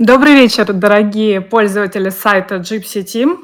Добрый вечер, дорогие пользователи сайта Gypsy Team.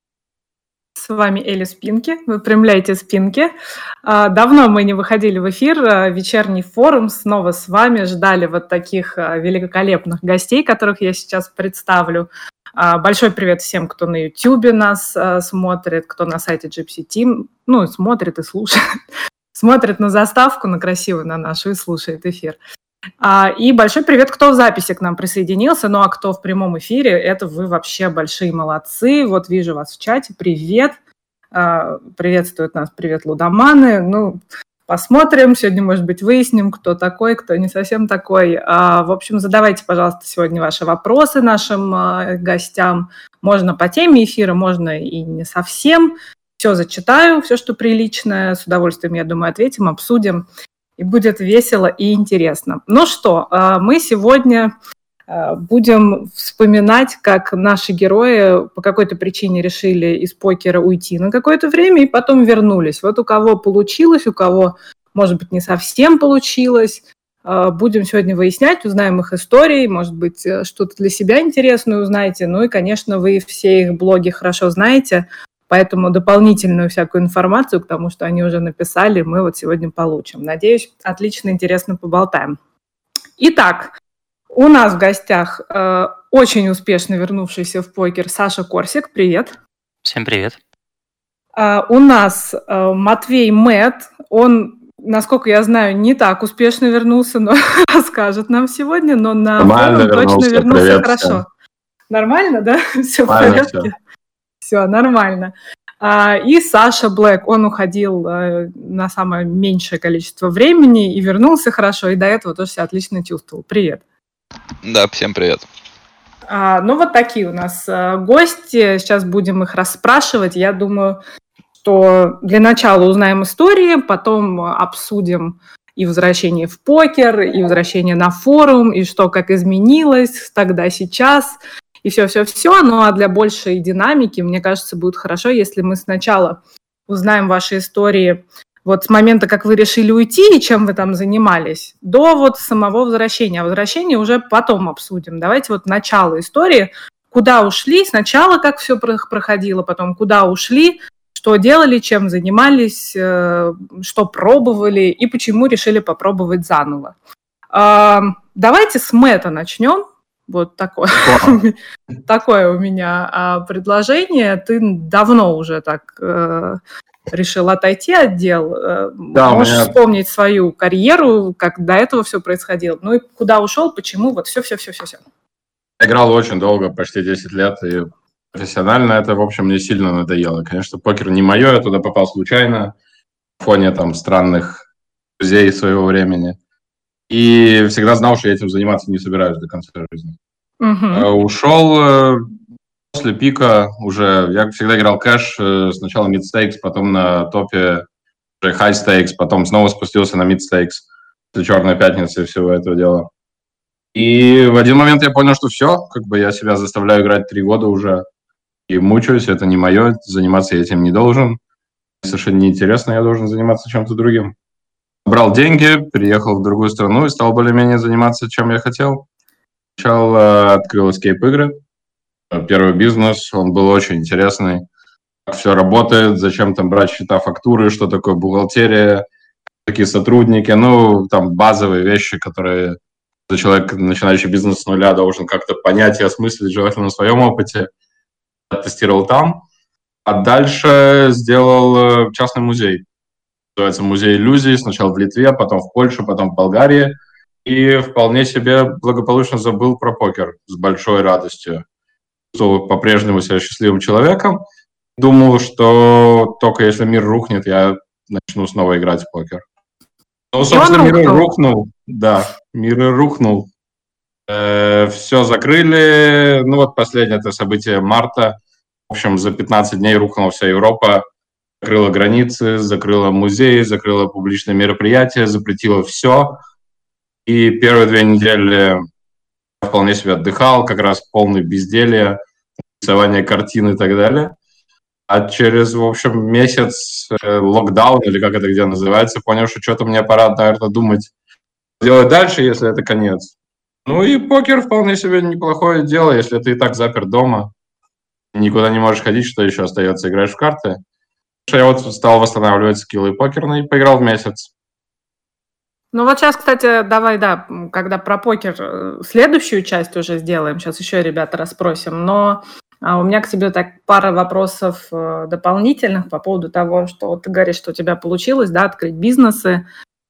С вами Эли Спинки. Выпрямляйте спинки. Давно мы не выходили в эфир. Вечерний форум снова с вами. Ждали вот таких великолепных гостей, которых я сейчас представлю. Большой привет всем, кто на YouTube нас смотрит, кто на сайте Gypsy Team. Ну, смотрит и слушает. Смотрит на заставку, на красивую, на нашу, и слушает эфир. И большой привет, кто в записи к нам присоединился, ну а кто в прямом эфире, это вы вообще большие молодцы. Вот вижу вас в чате, привет. Приветствуют нас, привет, лудоманы. Ну, посмотрим, сегодня, может быть, выясним, кто такой, кто не совсем такой. В общем, задавайте, пожалуйста, сегодня ваши вопросы нашим гостям. Можно по теме эфира, можно и не совсем. Все зачитаю, все, что приличное. С удовольствием, я думаю, ответим, обсудим. И будет весело и интересно. Ну что, мы сегодня будем вспоминать, как наши герои по какой-то причине решили из покера уйти на какое-то время и потом вернулись. Вот у кого получилось, у кого, может быть, не совсем получилось. Будем сегодня выяснять, узнаем их истории, может быть, что-то для себя интересное узнаете. Ну и, конечно, вы все их блоги хорошо знаете, поэтому дополнительную всякую информацию к тому, что они уже написали, мы вот сегодня получим. Надеюсь, отлично, интересно поболтаем. Итак, у нас в гостях очень успешно вернувшийся в покер Саша Корсик. Привет. Всем привет. У нас Матвей Мэтт. Он, насколько я знаю, не так успешно вернулся, но расскажет нам сегодня, но на форум точно вернулся привет, хорошо. Всем. Нормально, да? Все в порядке? Все, нормально. И Саша Блэк, он уходил на самое меньшее количество времени и вернулся хорошо, и до этого тоже себя отлично чувствовал. Привет. Да, всем привет. Ну, вот такие у нас гости. Сейчас будем их расспрашивать. Я думаю, что для начала узнаем истории, потом обсудим и возвращение в покер, и возвращение на форум, и что как изменилось тогда, сейчас, и все-все-все. Ну, а для большей динамики, мне кажется, будет хорошо, если мы сначала узнаем ваши истории вот с момента, как вы решили уйти и чем вы там занимались, до вот самого возвращения. А возвращение уже потом обсудим. Давайте вот начало истории. Куда ушли? Сначала как все проходило, потом куда ушли, что делали, чем занимались, что пробовали и почему решили попробовать заново. Давайте с Мэтта начнем. Вот такое у меня предложение. Ты давно уже так решил отойти от дел. Да, можешь вспомнить свою карьеру, как до этого все происходило. Ну и куда ушел, почему, вот все. Играл очень долго, почти 10 лет, и профессионально это, в общем, мне сильно надоело. Конечно, покер не мое, я туда попал случайно, в фоне там странных друзей своего времени. И всегда знал, что я этим заниматься не собираюсь до конца жизни. Ушел после пика уже. Я всегда играл кэш, сначала mid-stakes, потом на топе уже high-stakes, потом снова спустился на mid-stakes после Черной пятницы и всего этого дела. И в один момент я понял, что все, как бы я себя заставляю играть 3 года уже и мучаюсь, это не мое, заниматься я этим не должен. Совершенно неинтересно, я должен заниматься чем-то другим. Брал деньги, переехал в другую страну и стал более-менее заниматься, чем я хотел. Сначала открыл эскейп-игры. Первый бизнес, он был очень интересный. Как все работает, зачем там брать счета, фактуры, что такое бухгалтерия, такие сотрудники. Ну, там базовые вещи, которые человек, начинающий бизнес с нуля, должен как-то понять и осмыслить, желательно на своем опыте. Тестировал там. А дальше сделал частный музей. Называется «Музей иллюзий». Сначала в Литве, потом в Польше, потом в Болгарии. И вполне себе благополучно забыл про покер с большой радостью. Чувствовал по-прежнему себя счастливым человеком. Думал, что только если мир рухнет, я начну снова играть в покер. Ну, собственно, мир и рухнул. Да, мир и рухнул. Все закрыли. Ну, вот последнее это событие марта. В общем, за 15 дней рухнула вся Европа. Закрыла границы, закрыла музеи, закрыла публичные мероприятия, запретила все. И первые 2 недели я вполне себе отдыхал, как раз полный безделье, рисование картин и так далее. А через, в общем, месяц локдаун, или как это где называется, понял, что что-то мне пора, наверное, думать, делать дальше, если это конец. Ну и покер вполне себе неплохое дело, если ты и так запер дома, никуда не можешь ходить, что еще остается, играешь в карты. Я вот стал восстанавливать скиллы покерные, поиграл в месяц. Ну вот сейчас, кстати, давай, да, когда про покер следующую часть уже сделаем, сейчас еще ребята расспросим, но у меня к тебе так пара вопросов дополнительных по поводу того, что вот ты говоришь, что у тебя получилось, да, открыть бизнесы,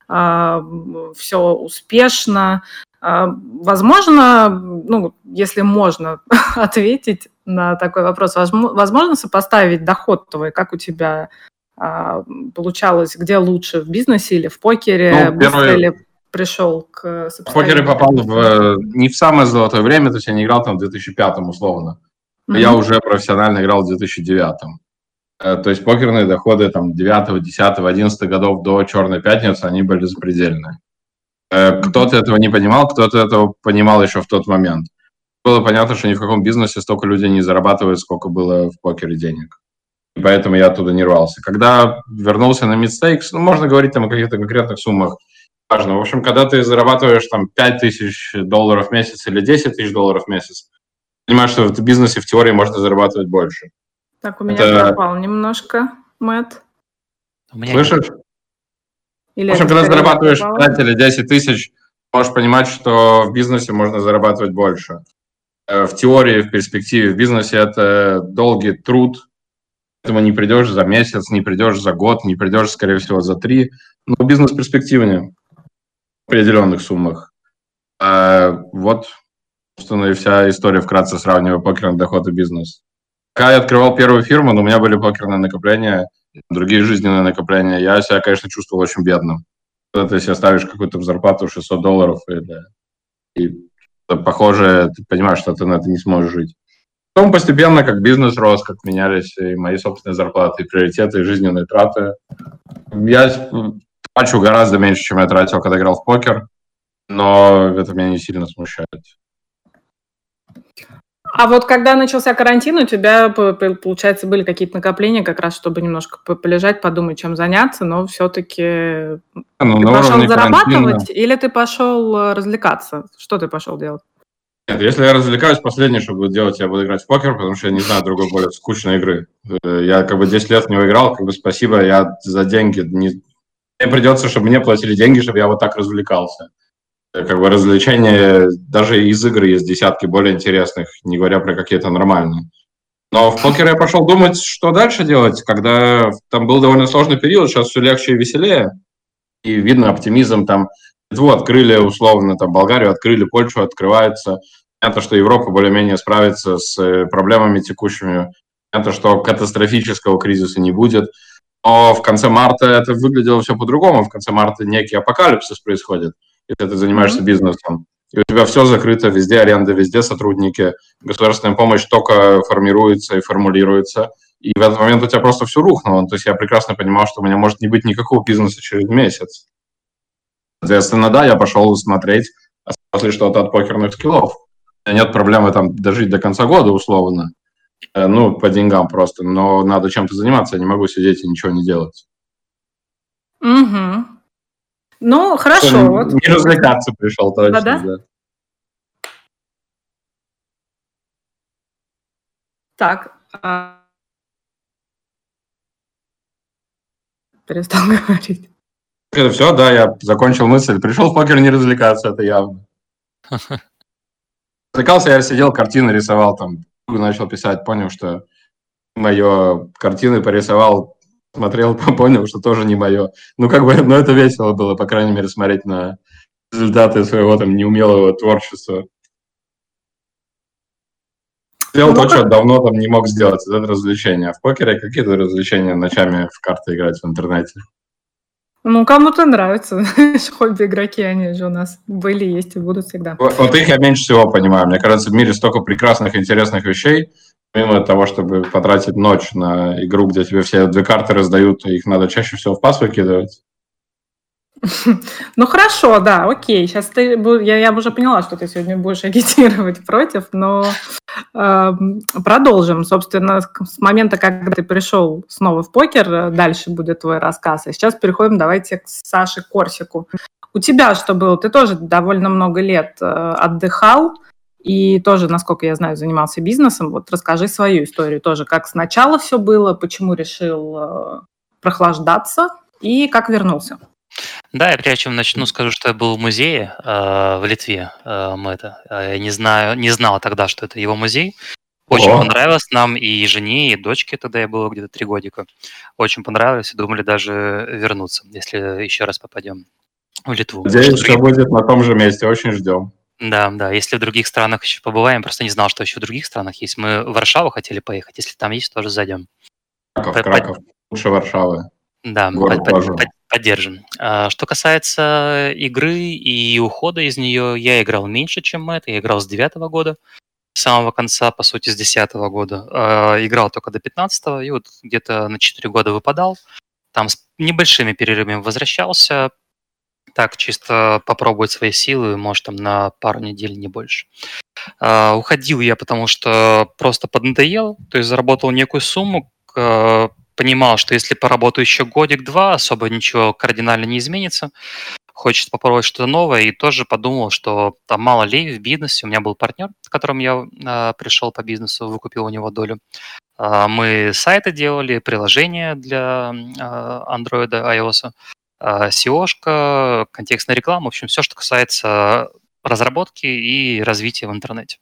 все успешно. Возможно, ну, если можно ответить на такой вопрос, возможно сопоставить доход твой, как у тебя получалось, где лучше, в бизнесе или в покере? Ну, Быстро ли пришел к в покере попал не в самое золотое время, то есть я не играл там в 2005 условно. Я уже профессионально играл в 2009. То есть покерные доходы там 9, 10, 11 годов до Черной пятницы, они были запредельные. Кто-то этого не понимал, кто-то этого понимал еще в тот момент. Было понятно, что ни в каком бизнесе столько людей не зарабатывает, сколько было в покере денег. И поэтому я оттуда не рвался. Когда вернулся на мидстейкс, ну, можно говорить там о каких-то конкретных суммах. Важно. В общем, когда ты зарабатываешь там $5000 в месяц или $10 000 в месяц, понимаешь, что в бизнесе в теории можно зарабатывать больше. Так, у меня пропал немножко, Мэтт. Слышишь? В общем, когда зарабатываешь 5 или 10 тысяч, можешь понимать, что в бизнесе можно зарабатывать больше. В теории, в перспективе, в бизнесе это долгий труд. Поэтому не придешь за месяц, не придешь за год, не придешь, скорее всего, за 3. Но бизнес перспективнее в определенных суммах. Вот, собственно, и вся история, вкратце сравнивая покерный доход и бизнес. Когда я открывал первую фирму, но у меня были покерные накопления, другие жизненные накопления, я себя, конечно, чувствовал очень бедным. Когда ты себе ставишь какую-то зарплату $600, и похоже, ты понимаешь, что ты на это не сможешь жить. Потом постепенно, как бизнес рос, как менялись и мои собственные зарплаты, и приоритеты, и жизненные траты. Я трачу гораздо меньше, чем я тратил, когда играл в покер, но это меня не сильно смущает. А вот когда начался карантин, у тебя, получается, были какие-то накопления, как раз чтобы немножко полежать, подумать, чем заняться, но все-таки ты пошел зарабатывать или ты пошел развлекаться? Что ты пошел делать? Нет, если я развлекаюсь, последнее, что буду делать, я буду играть в покер, потому что я не знаю другой более скучной игры. Я 10 лет в него играл, спасибо, я за деньги мне придется, чтобы мне платили деньги, чтобы я вот так развлекался. Развлечения, даже из игр есть десятки более интересных, не говоря про какие-то нормальные. Но в покер я пошел думать, что дальше делать, когда там был довольно сложный период, сейчас все легче и веселее, и видно оптимизм там. Литву открыли, условно, там Болгарию открыли, Польшу открывается. Понятно, что Европа более-менее справится с проблемами текущими. Понятно, что катастрофического кризиса не будет. Но в конце марта это выглядело все по-другому. В конце марта некий апокалипсис происходит, если ты занимаешься бизнесом. И у тебя все закрыто, везде аренда, везде сотрудники. Государственная помощь только формируется и формулируется. И в этот момент у тебя просто все рухнуло. То есть я прекрасно понимал, что у меня может не быть никакого бизнеса через месяц. Соответственно, да, я пошел смотреть, осталось ли что-то от покерных скиллов. У меня нет проблемы там дожить до конца года, условно. Ну, по деньгам просто. Но надо чем-то заниматься, я не могу сидеть и ничего не делать. Угу. Ну, хорошо. Что, вот. Не развлекаться пришел, точно, да. Так. Перестал говорить. Это все, да, я закончил мысль. Пришел в покер не развлекаться, это явно. Развлекался, я сидел, картины рисовал, там, начал писать, понял, что мое картины порисовал, смотрел, понял, что тоже не мое. Ну, ну, это весело было, по крайней мере, смотреть на результаты своего там неумелого творчества. Сделал то, что давно там не мог сделать, это развлечение. А в покере какие-то развлечения ночами в карты играть в интернете? Ну, кому-то нравится. Хобби-игроки, они же у нас были, есть и будут всегда. Вот их я меньше всего понимаю. Мне кажется, в мире столько прекрасных, интересных вещей, помимо того, чтобы потратить ночь на игру, где тебе все 2 карты раздают, и их надо чаще всего в пас выкидывать. Ну, хорошо, да, окей. Сейчас я уже поняла, что ты сегодня будешь агитировать против, но продолжим. Собственно, с момента, когда ты пришел снова в покер, дальше будет твой рассказ. А сейчас переходим, давайте, к Саше Корсику. У тебя что было? Ты тоже довольно много лет отдыхал и тоже, насколько я знаю, занимался бизнесом. Вот расскажи свою историю тоже, как сначала все было, почему решил прохлаждаться и как вернулся. Да, я прежде чем начну, скажу, что я был в музее в Литве. Я не знал тогда, что это его музей. Очень Ого. понравилось нам и жене, и дочке, тогда я было где-то 3 годика. Очень понравилось, и думали даже вернуться, если еще раз попадем в Литву. Надеюсь, что будет на том же месте. Очень ждем. Да, если в других странах еще побываем, просто не знал, что еще в других странах есть. Мы в Варшаву хотели поехать, если там есть, тоже зайдем. Краков. Лучше Варшавы. Да, Город тоже. поддержим. Что касается игры и ухода из нее, я играл меньше, чем Мэтт. Я играл с 9 года, с самого конца, по сути, с 10 года. Играл только до 15 и вот где-то на 4 года выпадал. Там с небольшими перерывами возвращался. Так, чисто попробовать свои силы, может, там на пару недель, не больше. Уходил я, потому что просто поднадоел, то есть заработал некую сумму, понимал, что если поработаю еще годик-два, особо ничего кардинально не изменится. Хочется попробовать что-то новое, и тоже подумал, что там мало ли в бизнесе. У меня был партнер, с которым я пришел по бизнесу, выкупил у него долю. Мы сайты делали, приложения для Android, iOS, SEO-шка, контекстная реклама, в общем, все, что касается разработки и развития в интернете.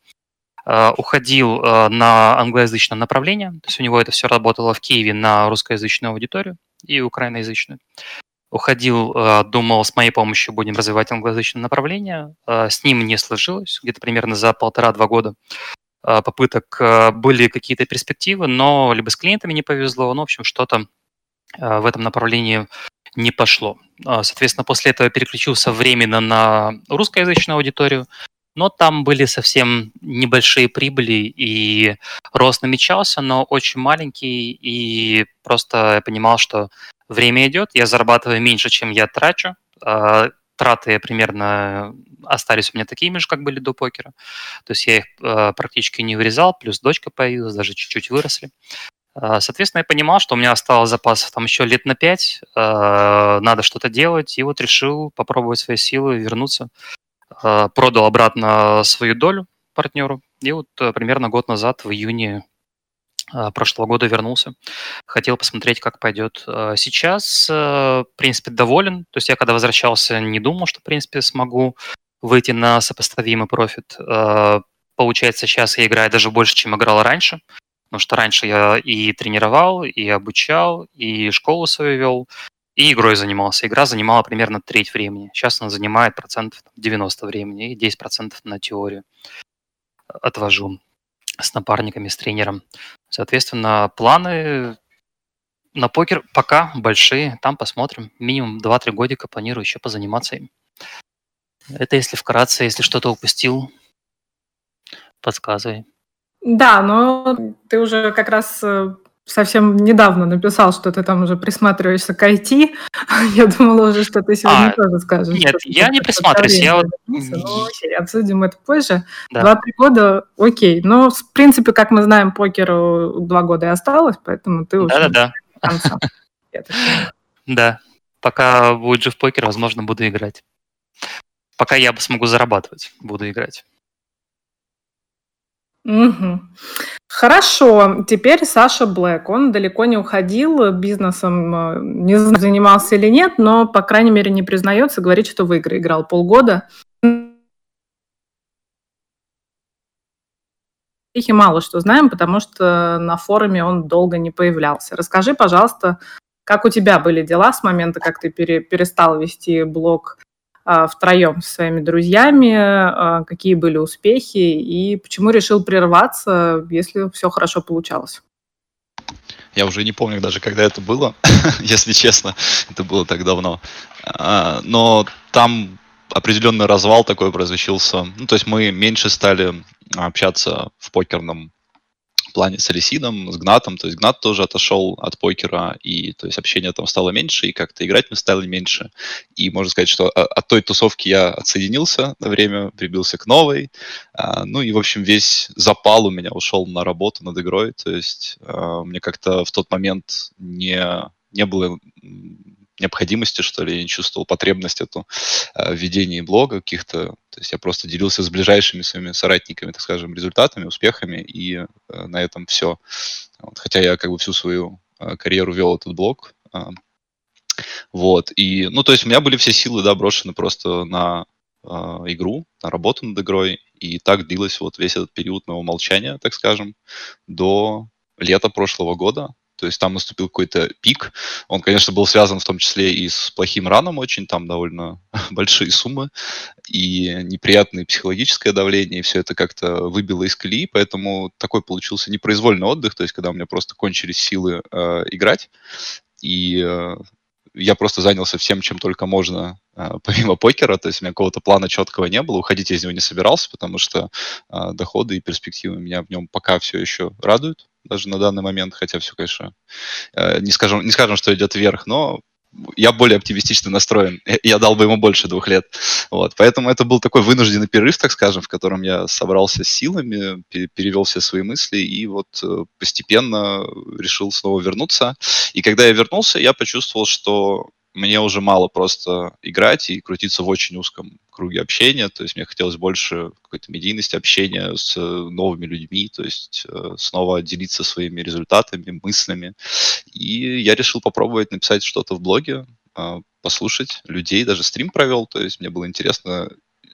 Уходил на англоязычное направление, то есть у него это все работало в Киеве на русскоязычную аудиторию и украиноязычную. Уходил, думал, с моей помощью будем развивать англоязычное направление. С ним не сложилось, где-то примерно за 1,5-2 года попыток были какие-то перспективы, но либо с клиентами не повезло, в общем, что-то в этом направлении не пошло. Соответственно, после этого переключился временно на русскоязычную аудиторию, но там были совсем небольшие прибыли, и рост намечался, но очень маленький, и просто я понимал, что время идет, я зарабатываю меньше, чем я трачу, траты примерно остались у меня такими же, как были до покера, то есть я их практически не вырезал, плюс дочка появилась, даже чуть-чуть выросли. Соответственно, я понимал, что у меня осталось запасов там еще лет на 5, надо что-то делать, и вот решил попробовать свои силы, вернуться. Продал обратно свою долю партнеру, и вот примерно год назад, в июне прошлого года вернулся. Хотел посмотреть, как пойдет. Сейчас, в принципе, доволен. То есть я, когда возвращался, не думал, что, в принципе, смогу выйти на сопоставимый профит. Получается, сейчас я играю даже больше, чем играл раньше, потому что раньше я и тренировал, и обучал, и школу свою вел, и игрой занимался. Игра занимала примерно треть времени. Сейчас она занимает 90% времени, и 10% на теорию отвожу с напарниками, с тренером. Соответственно, планы на покер пока большие. Там посмотрим. Минимум 2-3 годика планирую еще позаниматься им. Это если вкратце, если что-то упустил, подсказывай. Да, но ты уже как раз совсем недавно написал, что ты там уже присматриваешься к IT. Я думала уже, что ты сегодня тоже скажешь. Нет, я не присматриваюсь. Я вот... Ну, окей, обсудим это позже. Да. 2-3 года, окей. Но, в принципе, как мы знаем, покеру 2 года и осталось, поэтому ты уже Да. до конца. Да. Пока будет жив покер, возможно, буду играть. Пока я смогу зарабатывать, буду играть. Угу. Хорошо, теперь Саша Блэк. Он далеко не уходил бизнесом, не знаю, занимался или нет, но, по крайней мере, не признается, говорит, что в игры играл полгода. И мало что знаем, потому что на форуме он долго не появлялся. Расскажи, пожалуйста, как у тебя были дела с момента, как ты перестал вести блог втроем со своими друзьями, какие были успехи и почему решил прерваться, если все хорошо получалось? Я уже не помню даже, когда это было, если честно, это было так давно. Но там определенный развал такой произвещился. Ну, то есть мы меньше стали общаться в покерном плане с Алисидом, с Гнатом. То есть Гнат тоже отошел от покера, и то есть общение там стало меньше, и как-то играть мы стали меньше. И можно сказать, что от той тусовки я отсоединился на время, прибился к новой. Ну и, в общем, весь запал у меня ушел на работу над игрой. То есть мне как-то в тот момент не было необходимости, что ли, я не чувствовал потребность эту в ведении блога каких-то. То есть я просто делился с ближайшими своими соратниками, так скажем, результатами, успехами, и на этом все. Вот. Хотя я как бы всю свою карьеру вел этот блог. Вот. И, ну, то есть у меня были все силы, да, брошены просто на игру, на работу над игрой. И так длилось вот весь этот период моего молчания, так скажем, до лета прошлого года. То есть там наступил какой-то пик. Он, конечно, был связан в том числе и с плохим раном очень, там довольно большие суммы, и неприятное психологическое давление, и все это как-то выбило из колеи, поэтому такой получился непроизвольный отдых, то есть когда у меня просто кончились силы играть, и я просто занялся всем, чем только можно, помимо покера, то есть у меня какого-то плана четкого не было, уходить я из него не собирался, потому что доходы и перспективы меня в нем пока все еще радуют, даже на данный момент, хотя все, конечно, не скажем, что идет вверх, но я более оптимистично настроен. Я дал бы ему больше 2 лет. Вот. Поэтому это был такой вынужденный перерыв, так скажем, в котором я собрался с силами, перевел все свои мысли и вот постепенно решил снова вернуться. И когда я вернулся, я почувствовал, что мне уже мало просто играть и крутиться в очень узком круге общения, то есть мне хотелось больше какой-то медийности, общения с новыми людьми, то есть снова делиться своими результатами, мыслями. И я решил попробовать написать что-то в блоге, послушать людей, даже стрим провел, то есть мне было интересно,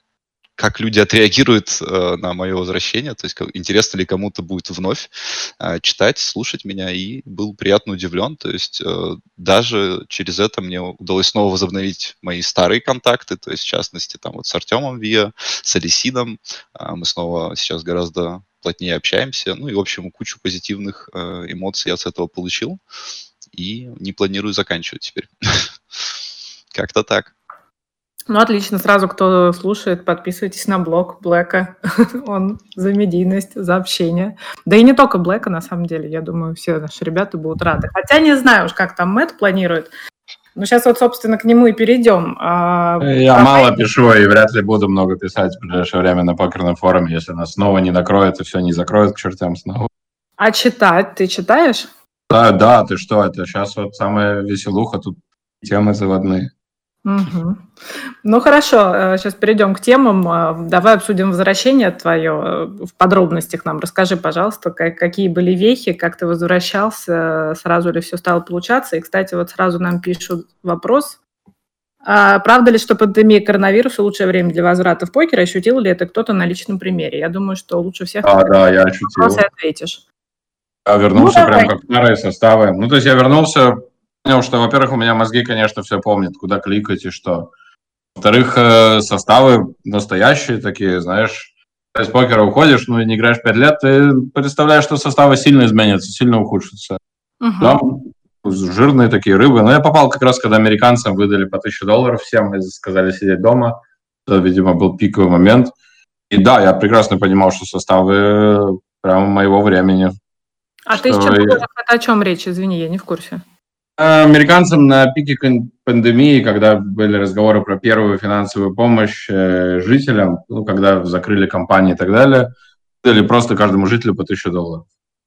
как люди отреагируют на мое возвращение, то есть интересно ли кому-то будет вновь читать, слушать меня, и был приятно удивлен, то есть даже через это мне удалось снова возобновить мои старые контакты, то есть в частности там вот с Артемом Виа, с Алисидом, мы снова сейчас гораздо плотнее общаемся, ну и в общем кучу позитивных эмоций я с этого получил, и не планирую заканчивать теперь. Как-то так. Ну, отлично. Сразу, кто слушает, подписывайтесь на блог Блэка. Он за медийность, за общение. Да и не только Блэка, на самом деле. Я думаю, все наши ребята будут рады. Хотя не знаю уж, как там Мэтт планирует. Но сейчас вот, собственно, к нему и перейдем. Я мало пишу и вряд ли буду много писать в ближайшее время на покерном форуме, если нас снова не накроет и все не закроет к чертям снова. А читать? Ты читаешь? Да, ты что, это сейчас вот самая веселуха, тут темы заводные. Угу. Ну, хорошо, сейчас перейдем к темам. Давай обсудим возвращение твое в подробностях нам. Расскажи, пожалуйста, какие были вехи, как ты возвращался, сразу ли все стало получаться. И, кстати, вот сразу нам пишут вопрос. Правда ли, что пандемия коронавируса – лучшее время для возврата в покер? Ощутил ли это кто-то на личном примере? Я думаю, что лучше всех да, я ощутил. Ответишь. Я вернулся прям как старые составы. Ну, то есть я вернулся, понял, что, во-первых, у меня мозги, конечно, все помнят, куда кликать и что. Во-вторых, составы настоящие такие, знаешь, из покера уходишь, ну и не играешь 5 лет, ты представляешь, что составы сильно изменятся, сильно ухудшатся. Там жирные такие рыбы. Но я попал как раз, когда американцам выдали по $1000 всем, и сказали сидеть дома. Это, видимо, был пиковый момент. И да, я прекрасно понимал, что составы прямо моего времени. А $1000 это о чем речь? Извини, я не в курсе. Американцам на пике пандемии, когда были разговоры про первую финансовую помощь жителям, ну, когда закрыли компании и так далее, дали просто каждому жителю по $1000.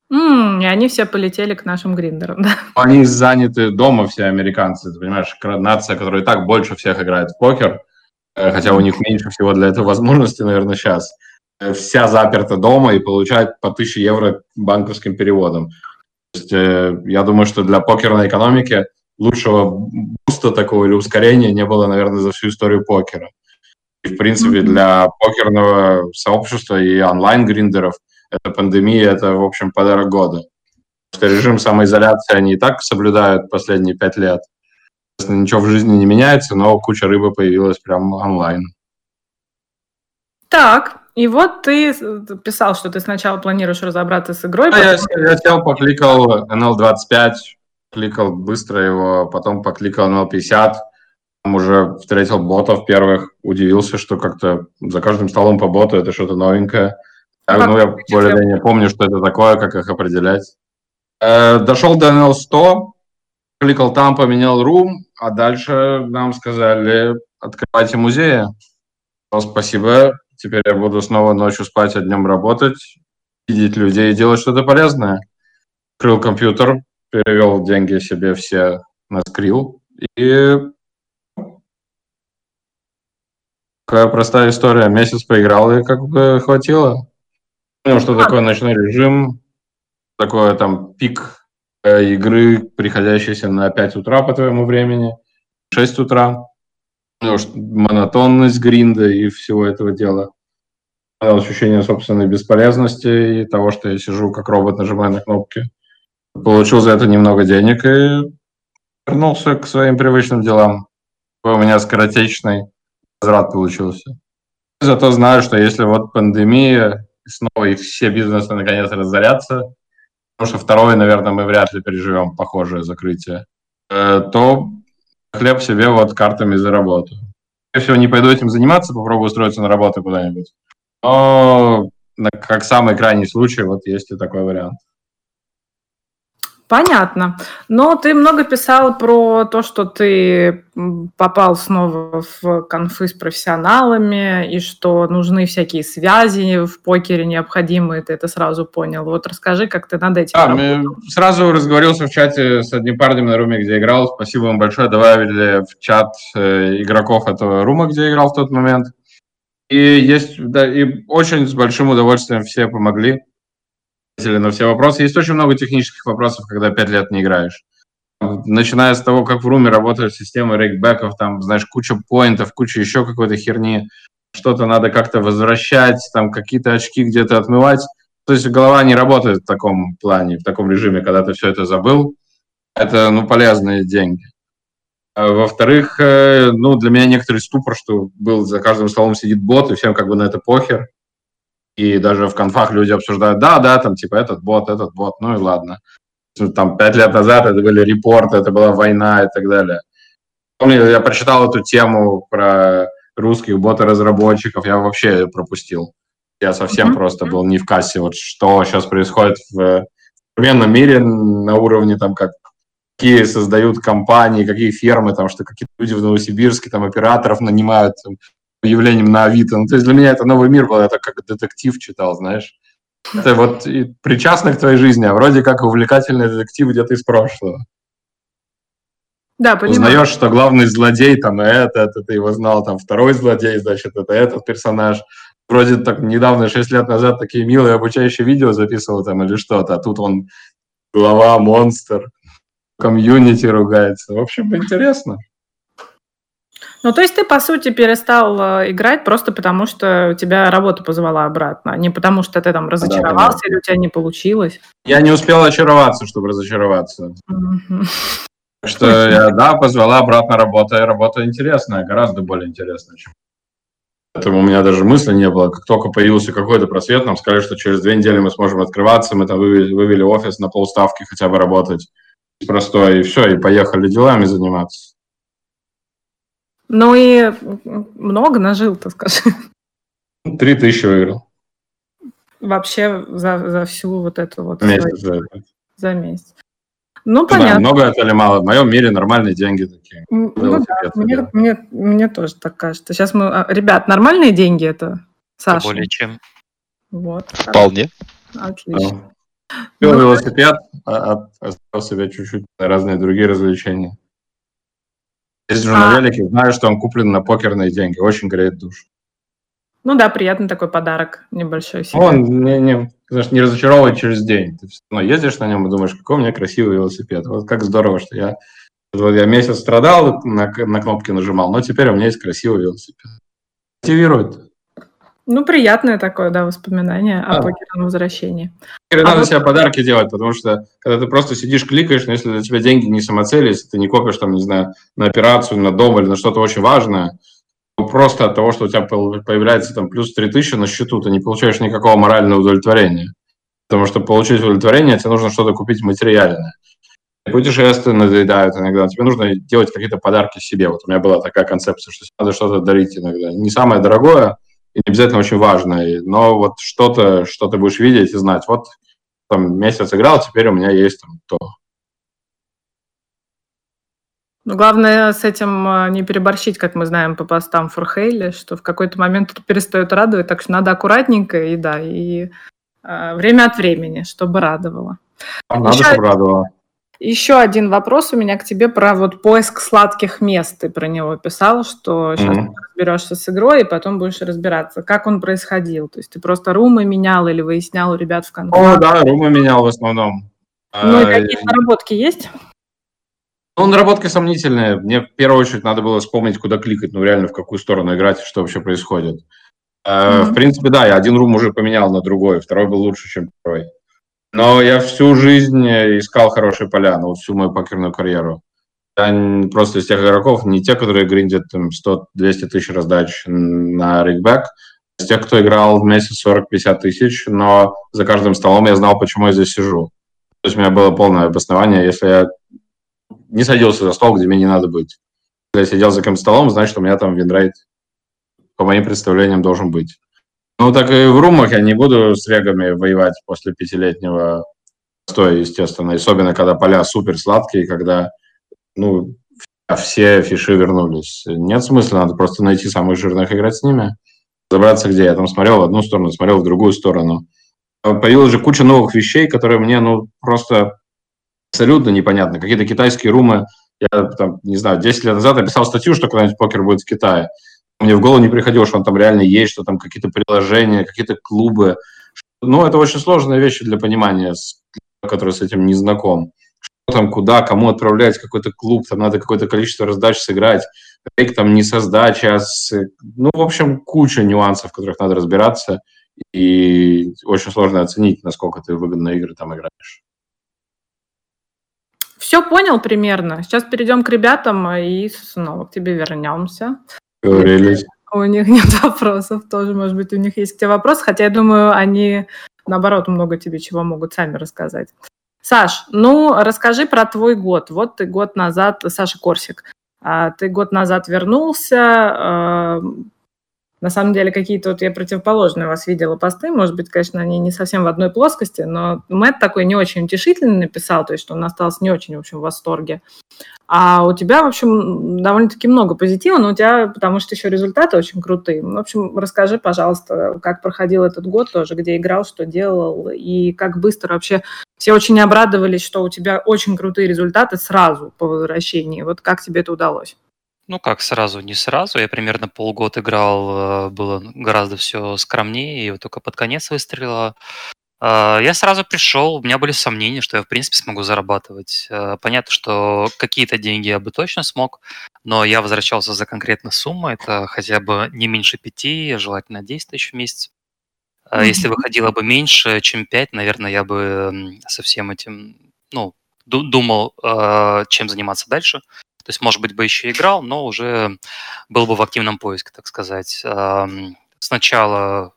И они все полетели к нашим гриндерам, да? Они заняты дома, все американцы, ты понимаешь, нация, которая и так больше всех играет в покер, хотя у них меньше всего для этого возможности, наверное, сейчас. Вся заперта дома и получает по €1000 банковским переводом. То есть, я думаю, что для покерной экономики лучшего буста такого или ускорения не было, наверное, за всю историю покера. И, в принципе, для покерного сообщества и онлайн-гриндеров эта пандемия – это, в общем, подарок года. Потому что режим самоизоляции они и так соблюдают последние 5 лет. Ничего в жизни не меняется, но куча рыбы появилась прямо онлайн. Так, и вот ты писал, что ты сначала планируешь разобраться с игрой. Я сел, покликал NL25, кликал быстро его, потом покликал NL50, там уже встретил ботов первых, удивился, что как-то за каждым столом по боту это что-то новенькое. Я более-менее помню, что это такое, как их определять. Дошел до NL100, кликал там, поменял рум, а дальше нам сказали, открывайте музеи. Спасибо. Теперь я буду снова ночью спать, а днем работать, видеть людей и делать что-то полезное. Открыл компьютер, перевел деньги себе все на Skrill И такая простая история. Месяц поиграл, и как бы хватило. Понял, что такое ночной режим, такое там пик игры, приходящийся на 5 утра по твоему времени, 6 утра. Понял, что монотонность гринда и всего этого дела. Ощущение собственной бесполезности и того, что я сижу как робот, нажимаю на кнопки. Получил за это немного денег и вернулся к своим привычным делам. Такой у меня скоротечный возврат получился. Зато знаю, что если вот пандемия, снова и все бизнесы наконец разорятся, потому что второе, наверное, мы вряд ли переживем похожее закрытие, то хлеб себе вот картами заработаю. Я всего не пойду этим заниматься, попробую устроиться на работу куда-нибудь. Но как самый крайний случай, вот есть и такой вариант. Понятно. Но ты много писал про то, что ты попал снова в конфы с профессионалами, и что нужны всякие связи в покере необходимые, ты это сразу понял. Вот расскажи, как ты над этим работал. Сразу разговорился в чате с одним парнем на руме, где играл. Спасибо вам большое. Добавили в чат игроков этого рума, где играл в тот момент. И есть, да, и очень с большим удовольствием все помогли на все вопросы. Есть очень много технических вопросов, когда 5 лет не играешь. Начиная с того, как в руме работает система рейкбеков, там, знаешь, куча поинтов, куча еще какой-то херни, что-то надо как-то возвращать, там какие-то очки где-то отмывать. То есть голова не работает в таком плане, в таком режиме, когда ты все это забыл. Это, полезные деньги. Во-вторых, для меня некоторый ступор, что был за каждым столом сидит бот, и всем как бы на это похер. И даже в конфах люди обсуждают, да, там типа этот бот, ну и ладно. Там 5 лет назад это были репорты, это была война и так далее. Помню, я прочитал эту тему про русских бота-разработчиков, я вообще ее пропустил. Я совсем просто был не в кассе, вот что сейчас происходит в современном мире на уровне там какие создают компании, какие фермы, там, что какие-то люди в Новосибирске там операторов нанимают там, объявлением на Авито. То есть для меня это новый мир был, я так как детектив читал, знаешь. Это вот причастно к твоей жизни, а вроде как увлекательный детектив где-то из прошлого. Да, понимаю. Узнаешь, что главный злодей там это ты его знал, там второй злодей, значит, это этот персонаж. Вроде так недавно, 6 лет назад, такие милые обучающие видео записывал там или что-то, а тут он глава, монстр, комьюнити ругается. В общем, интересно. То есть ты, по сути, перестал играть просто потому, что тебя работа позвала обратно, а не потому, что ты там разочаровался или у тебя не получилось? Я не успел очароваться, чтобы разочароваться. Так что я, позвала обратно работа, и работа интересная, гораздо более интересная, чем... Поэтому у меня даже мысли не было. Как только появился какой-то просвет, нам сказали, что через 2 недели мы сможем открываться, мы там вывели офис на полставки хотя бы работать. Простой, и все, и поехали делами заниматься. И много нажил-то, скажи. 3000 выиграл. Вообще за всю вот эту вот... Месяц за месяц. Понятно. Да, много это или мало? В моем мире нормальные деньги такие. Да, мне тоже так кажется. Сейчас мы... Ребят, нормальные деньги это, Саша? Более чем. Вот. Вполне. Отлично. Купил велосипед, оставил себе чуть-чуть на разные другие развлечения. Езжу на велике, знаю, что он куплен на покерные деньги. Очень греет душу. Да, приятный такой подарок небольшой себе. Он не разочаровывает через день. Ты все равно ездишь на нем и думаешь, какой у меня красивый велосипед. Вот как здорово, что я месяц страдал, на кнопки нажимал, но теперь у меня есть красивый велосипед. Мотивирует. Приятное такое, да, воспоминание о покерном возвращении. Надо себе подарки делать, потому что когда ты просто сидишь, кликаешь, но если для тебя деньги не самоцель, если ты не копишь, там, не знаю, на операцию, на дом или на что-то очень важное, то просто от того, что у тебя появляется там плюс 3000 на счету, ты не получаешь никакого морального удовлетворения. Потому что получить удовлетворение, тебе нужно что-то купить материальное. Путешествия надоедают иногда, тебе нужно делать какие-то подарки себе. Вот у меня была такая концепция, что надо что-то дарить иногда. Не самое дорогое, и не обязательно очень важное, но вот что-то, что ты будешь видеть и знать. Вот там месяц играл, теперь у меня есть там то. Главное с этим не переборщить, как мы знаем по постам Фурхейли, что в какой-то момент это перестает радовать, так что надо аккуратненько и время от времени, чтобы радовало. Надо, чтобы радовало. Еще один вопрос у меня к тебе про вот поиск сладких мест. Ты про него писал, что сейчас ты разберешься с игрой, и потом будешь разбираться. Как он происходил? То есть ты просто румы менял или выяснял у ребят в конфе? Да, румы менял в основном. Ну и какие-то наработки есть? Ну, наработки сомнительные. Мне в первую очередь надо было вспомнить, куда кликать, ну реально в какую сторону играть, что вообще происходит. В принципе, да, я один рум уже поменял на другой, второй был лучше, чем первый. Но я всю жизнь искал хорошие поля, ну, всю мою покерную карьеру. Я просто из тех игроков, не те, которые гриндят там 100-200 тысяч раздач на рейкбэк, из тех, кто играл в месяц 40-50 тысяч, но за каждым столом я знал, почему я здесь сижу. То есть у меня было полное обоснование, если я не садился за стол, где мне не надо быть. Если я сидел за каким-то столом, значит, у меня там винрейт, по моим представлениям, должен быть. Ну, так и в румах я не буду с регами воевать после 5-летнего стоя, естественно. Особенно, когда поля супер сладкие, когда, ну, все фиши вернулись. Нет смысла, надо просто найти самых жирных, играть с ними. Забраться где? Я там смотрел в одну сторону, смотрел в другую сторону. Появилась же куча новых вещей, которые мне, ну, просто абсолютно непонятны. Какие-то китайские румы. Я там, не знаю, 10 лет назад написал статью, что когда-нибудь покер будет в Китае. Мне в голову не приходило, что он там реально есть, что там какие-то приложения, какие-то клубы. Ну, это очень сложные вещи для понимания, который с этим не знаком. Что там, куда, кому отправлять какой-то клуб, там надо какое-то количество раздач сыграть. Рейк там не со сдачи, а с... Ну, в общем, куча нюансов, в которых надо разбираться. И очень сложно оценить, насколько ты выгодно игры там играешь. Все понял примерно. Сейчас перейдем к ребятам и снова к тебе вернемся. Говорились. У них нет вопросов, тоже, может быть, у них есть к тебе вопросы, хотя я думаю, они, наоборот, много тебе чего могут сами рассказать. Саш, ну, расскажи про твой год. Вот ты год назад, Саша Корсик, ты год назад вернулся. На самом деле, какие-то вот я противоположные у вас видела посты, может быть, конечно, они не совсем в одной плоскости, но Мэтт такой не очень утешительный написал, то есть, что он остался не очень, в общем, в восторге. А у тебя, в общем, довольно-таки много позитива, но у тебя, потому что еще результаты очень крутые. В общем, расскажи, пожалуйста, как проходил этот год тоже, где играл, что делал, и как быстро вообще все очень обрадовались, что у тебя очень крутые результаты сразу по возвращении. Вот как тебе это удалось? Ну, как сразу, не сразу. Я примерно полгода играл, было гораздо все скромнее, и вот только под конец выстрелила. Я сразу пришел, у меня были сомнения, что я, в принципе, смогу зарабатывать. Понятно, что какие-то деньги я бы точно смог, но я возвращался за конкретную сумму, это хотя бы не меньше 5, желательно 10 тысяч в месяц. Если выходило бы меньше, чем 5, наверное, я бы со всем этим, ну, думал, чем заниматься дальше. То есть, может быть, бы еще играл, но уже был бы в активном поиске, так сказать. Сначала,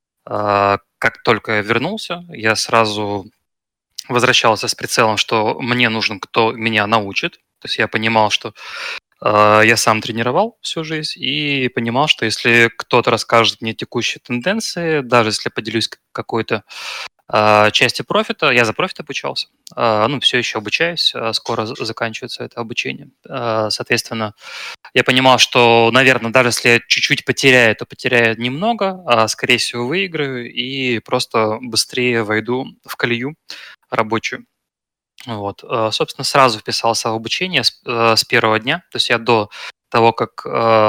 как только я вернулся, я сразу возвращался с прицелом, что мне нужен, кто меня научит. То есть я понимал, что я сам тренировал всю жизнь и понимал, что если кто-то расскажет мне текущие тенденции, даже если я поделюсь какой-то части профита, я за профит обучался, ну, все еще обучаюсь, скоро заканчивается это обучение. Соответственно, я понимал, что, наверное, даже если я чуть-чуть потеряю, то потеряю немного, а скорее всего выиграю и просто быстрее войду в колею рабочую. Вот. Собственно, сразу вписался в обучение с первого дня. То есть я до того, как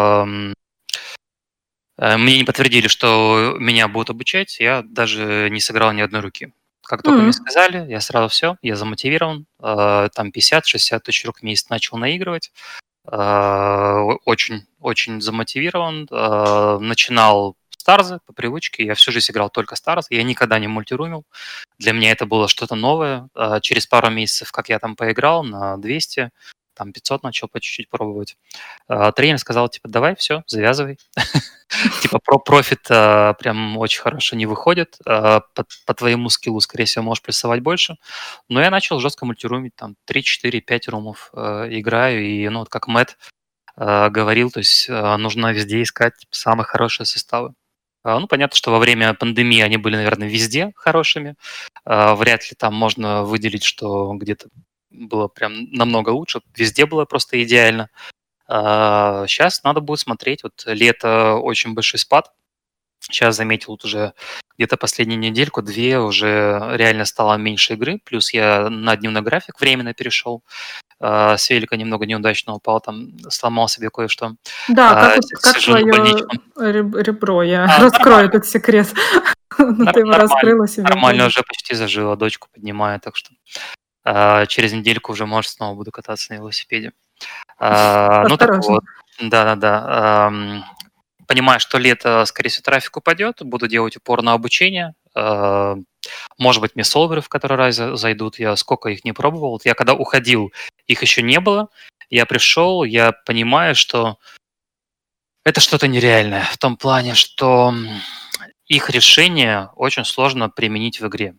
мне не подтвердили, что меня будут обучать, я даже не сыграл ни одной руки. Как только мне сказали, я сразу все, я замотивирован. Там 50-60 тысяч рук в месяц начал наигрывать. Очень, очень замотивирован. Начинал старзы по привычке. Я всю жизнь играл только старзы. Я никогда не мультирумил. Для меня это было что-то новое. Через пару месяцев, как я там поиграл на 200, там 500 начал по чуть-чуть пробовать. Тренер сказал, типа, давай, все, завязывай. Типа, профит прям очень хорошо не выходит. По твоему скиллу, скорее всего, можешь прессовать больше. Но я начал жестко мультирумить, там, 3, 4, 5 румов играю. И, ну, вот как Мэтт говорил, то есть нужно везде искать самые хорошие составы. Ну, понятно, что во время пандемии они были, наверное, везде хорошими. Вряд ли там можно выделить, что где-то было прям намного лучше. Везде было просто идеально. Сейчас надо будет смотреть. Вот лето очень большой спад. Сейчас заметил вот уже где-то последнюю недельку-две уже реально стало меньше игры, плюс я на дневной график временно перешел, с велика немного неудачно упал, там сломал себе кое-что. Да, как Сижу на твое больничном. ребро? Я раскрою Нормально, этот секрет. Но ты его нормально, раскрыла себе в нормально, больнице. уже почти зажило, дочку поднимаю, так что через недельку уже, может, снова буду кататься на велосипеде. Ну так Осторожно. вот, да-да-да. Понимаю, что лето, скорее всего, трафик упадет, буду делать упор на обучение. Может быть, мне солверы в который раз зайдут, я сколько их не пробовал. Вот я когда уходил, их еще не было. Я пришел, я понимаю, что это что-то нереальное в том плане, что их решение очень сложно применить в игре.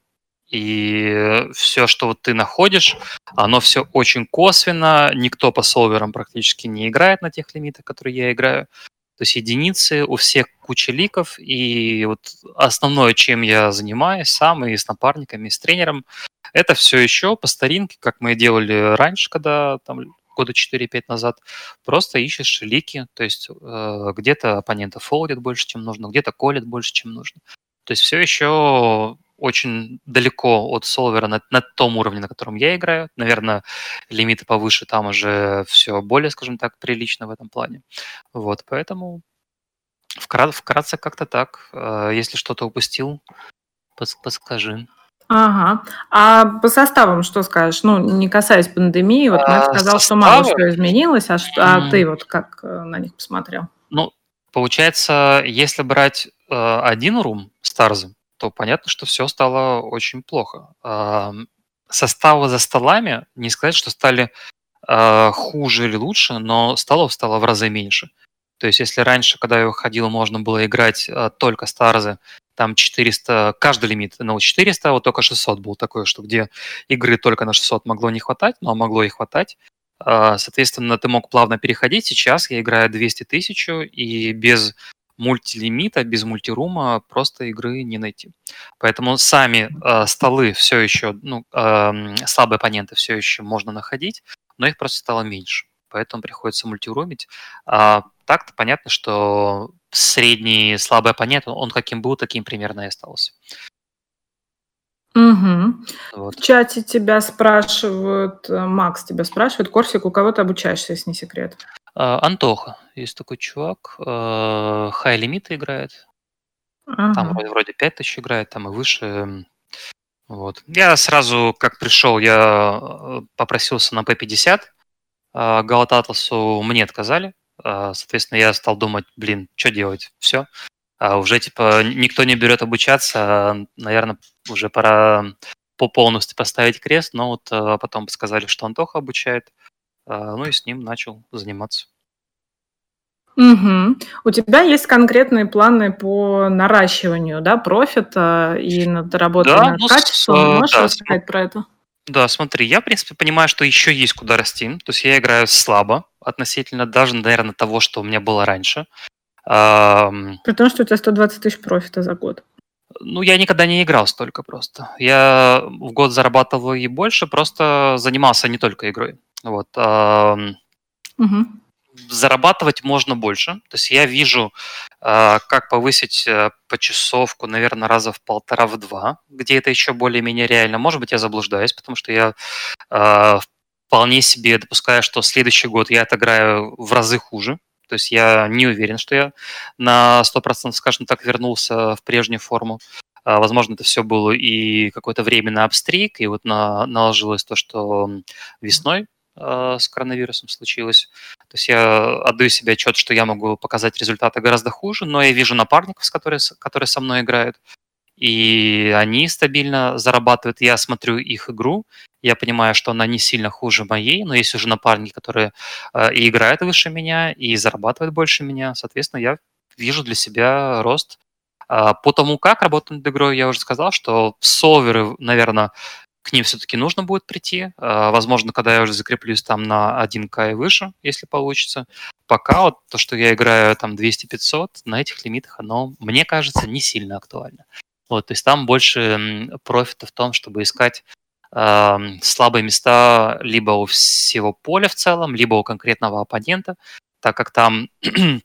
И все, что вот ты находишь, оно все очень косвенно. Никто по солверам практически не играет на тех лимитах, которые я играю. То есть единицы, у всех куча ликов. И вот основное, чем я занимаюсь сам и с напарниками, и с тренером, это все еще по старинке, как мы делали раньше, когда там года 4-5 назад, просто ищешь лики, то есть где-то оппонента фолдит больше, чем нужно, где-то колет больше, чем нужно. То есть все еще очень далеко от солвера на том уровне, на котором я играю. Наверное, лимиты повыше, там уже все более, скажем так, прилично в этом плане. Вот, поэтому вкратце как-то так. Если что-то упустил, подскажи. Ага. А по составам что скажешь? Ну, не касаясь пандемии, вот Мэтт сказал, что мало Составы? что изменилось, а ты вот как на них посмотрел? Ну, получается, если брать один рум Старзы, то понятно, что все стало очень плохо. Составы за столами, не сказать, что стали хуже или лучше, но столов стало в разы меньше. То есть если раньше, когда я выходил, можно было играть только Старзы, там 400, каждый лимит на 400, а вот только 600 был такое, что где игры только на 600 могло не хватать, но могло и хватать. Соответственно, ты мог плавно переходить. Сейчас я играю 200 тысяч, и без мультилимита, без мультирума просто игры не найти. Поэтому сами столы все еще, ну, слабые оппоненты все еще можно находить, но их просто стало меньше. Поэтому приходится мультирумить. Так-то понятно, что средний слабый оппонент, он каким был, таким примерно и остался. Угу. Вот. В чате тебя спрашивают, Макс тебя спрашивает, Корсик, у кого ты обучаешься, если не секрет? Антоха, есть такой чувак, хай-лимиты играет. Там Ага. вроде 5000 играет, там и выше. Вот. Я сразу, как пришел, я попросился на P50, Галат Атласу мне отказали. Соответственно, я стал думать, блин, что делать? Все. Уже, типа, никто не берет обучаться. Наверное, уже пора полностью поставить крест. Но вот потом сказали, что Антоха обучает. Ну и с ним начал заниматься. Угу. У тебя есть конкретные планы по наращиванию, да, профита и над работой Да, над ну, качеством? Можешь да, рассказать про это? да, смотри, я, в принципе, понимаю, что еще есть куда расти. То есть я играю слабо относительно даже, наверное, того, что у меня было раньше. При том, что у тебя 120 тысяч профита за год. Ну, я никогда не играл столько просто. Я в год зарабатывал и больше, просто занимался не только игрой. Вот. Угу. Зарабатывать можно больше. То есть я вижу, как повысить почасовку, наверное, раза в 1,5-2, где это еще более-менее реально. Может быть, я заблуждаюсь, потому что я вполне себе допускаю, что следующий год я отыграю в разы хуже. То есть я не уверен, что я на 100%, скажем так, вернулся в прежнюю форму. Возможно, это все было и какой-то временный обстриг, и вот наложилось то, что весной с коронавирусом случилось. То есть я отдаю себе отчет, что я могу показать результаты гораздо хуже, но я вижу напарников, которые со мной играют, и они стабильно зарабатывают. Я смотрю их игру, я понимаю, что она не сильно хуже моей, но есть уже напарники, которые и играют выше меня, и зарабатывают больше меня. Соответственно, я вижу для себя рост. По тому, как работать над игрой, я уже сказал, что солверы, наверное, к ним все-таки нужно будет прийти. Возможно, когда я уже закреплюсь там на 1К и выше, если получится. Пока вот то, что я играю там 200-500, на этих лимитах, оно, мне кажется, не сильно актуально. Вот, то есть там больше профита в том, чтобы искать слабые места либо у всего поля в целом, либо у конкретного оппонента, так как там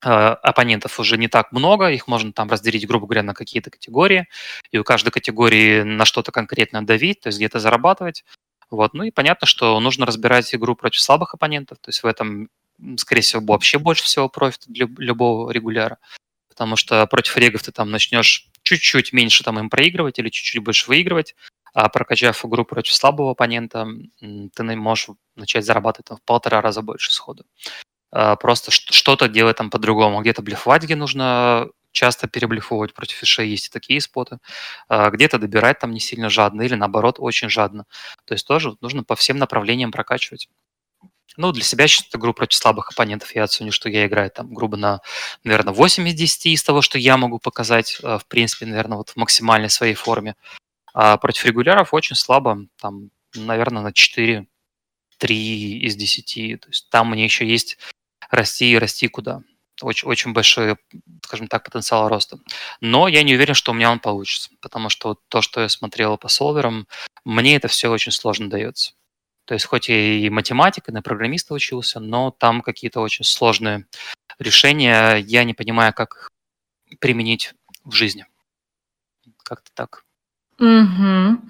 оппонентов уже не так много, их можно там разделить, грубо говоря, на какие-то категории, и у каждой категории на что-то конкретно давить, то есть где-то зарабатывать. Вот. Ну и понятно, что нужно разбирать игру против слабых оппонентов, то есть в этом, скорее всего, вообще больше всего профита для любого регуляра, потому что против регов ты там начнешь чуть-чуть меньше там им проигрывать или чуть-чуть больше выигрывать, а прокачав игру против слабого оппонента, ты можешь начать зарабатывать там, в 1,5 раза больше сходу. Просто что-то делать там по-другому. Где-то блефовать, где нужно часто переблефовывать против фишей, есть и такие споты. Где-то добирать там не сильно жадно или наоборот очень жадно. То есть тоже нужно по всем направлениям прокачивать. Ну, для себя сейчас игру против слабых оппонентов я оценю, что я играю там грубо на, наверное, 8 из 10 из того, что я могу показать, в принципе, наверное, вот в максимальной своей форме. А против регуляров очень слабо, там, наверное, на 4, 3 из 10. То есть там мне еще есть расти и расти куда. Очень, очень большой, скажем так, потенциал роста. Но я не уверен, что у меня он получится, потому что вот то, что я смотрел по солверам, мне это все очень сложно дается. То есть хоть я и математик, и на программиста учился, но там какие-то очень сложные решения, я не понимаю, как их применить в жизни. Как-то так. Мгм.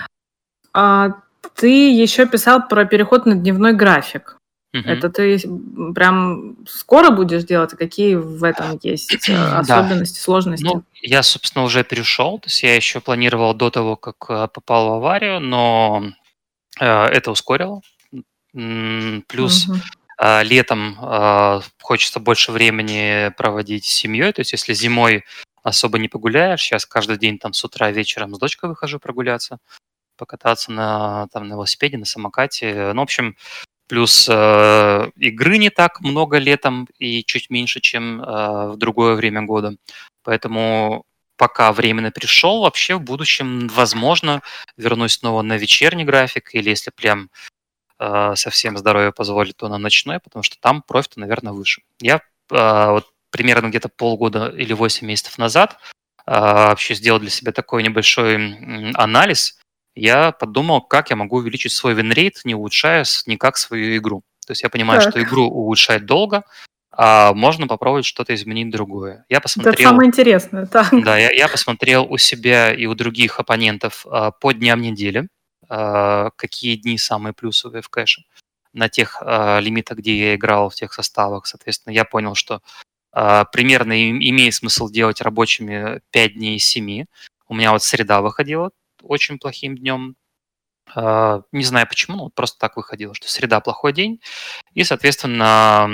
Ты еще писал про переход на дневной график. Это ты прям скоро будешь делать? А какие в этом есть Да. особенности, сложности? Ну, я, собственно, уже перешел. То есть я еще планировал до того, как попал в аварию, но это ускорило. Плюс Мгм. летом хочется больше времени проводить с семьей. То есть если зимой особо не погуляешь, сейчас каждый день там с утра вечером с дочкой выхожу прогуляться, покататься на велосипеде, на самокате. Ну, в общем, плюс игры не так много летом и чуть меньше, чем в другое время года. Поэтому пока временно перешел, вообще в будущем, возможно, вернусь снова на вечерний график, или если прям совсем здоровье позволит, то на ночной, потому что там профит, наверное, выше. Я вот примерно где-то полгода или 8 месяцев назад вообще сделал для себя такой небольшой анализ. Я подумал, как я могу увеличить свой винрейт, не улучшая никак свою игру. То есть я понимаю, что Так, игру улучшать долго, а можно попробовать что-то изменить другое. Я это посмотрел, самое интересное, так. да, я посмотрел у себя и у других оппонентов по дням недели, какие дни самые плюсовые в кэше на тех лимитах, где я играл, в тех составах. Соответственно, я понял, что примерно имеет смысл делать рабочими 5 дней из 7. У меня вот среда выходила очень плохим днем. Не знаю почему, но вот просто так выходило, что среда плохой день. И, соответственно,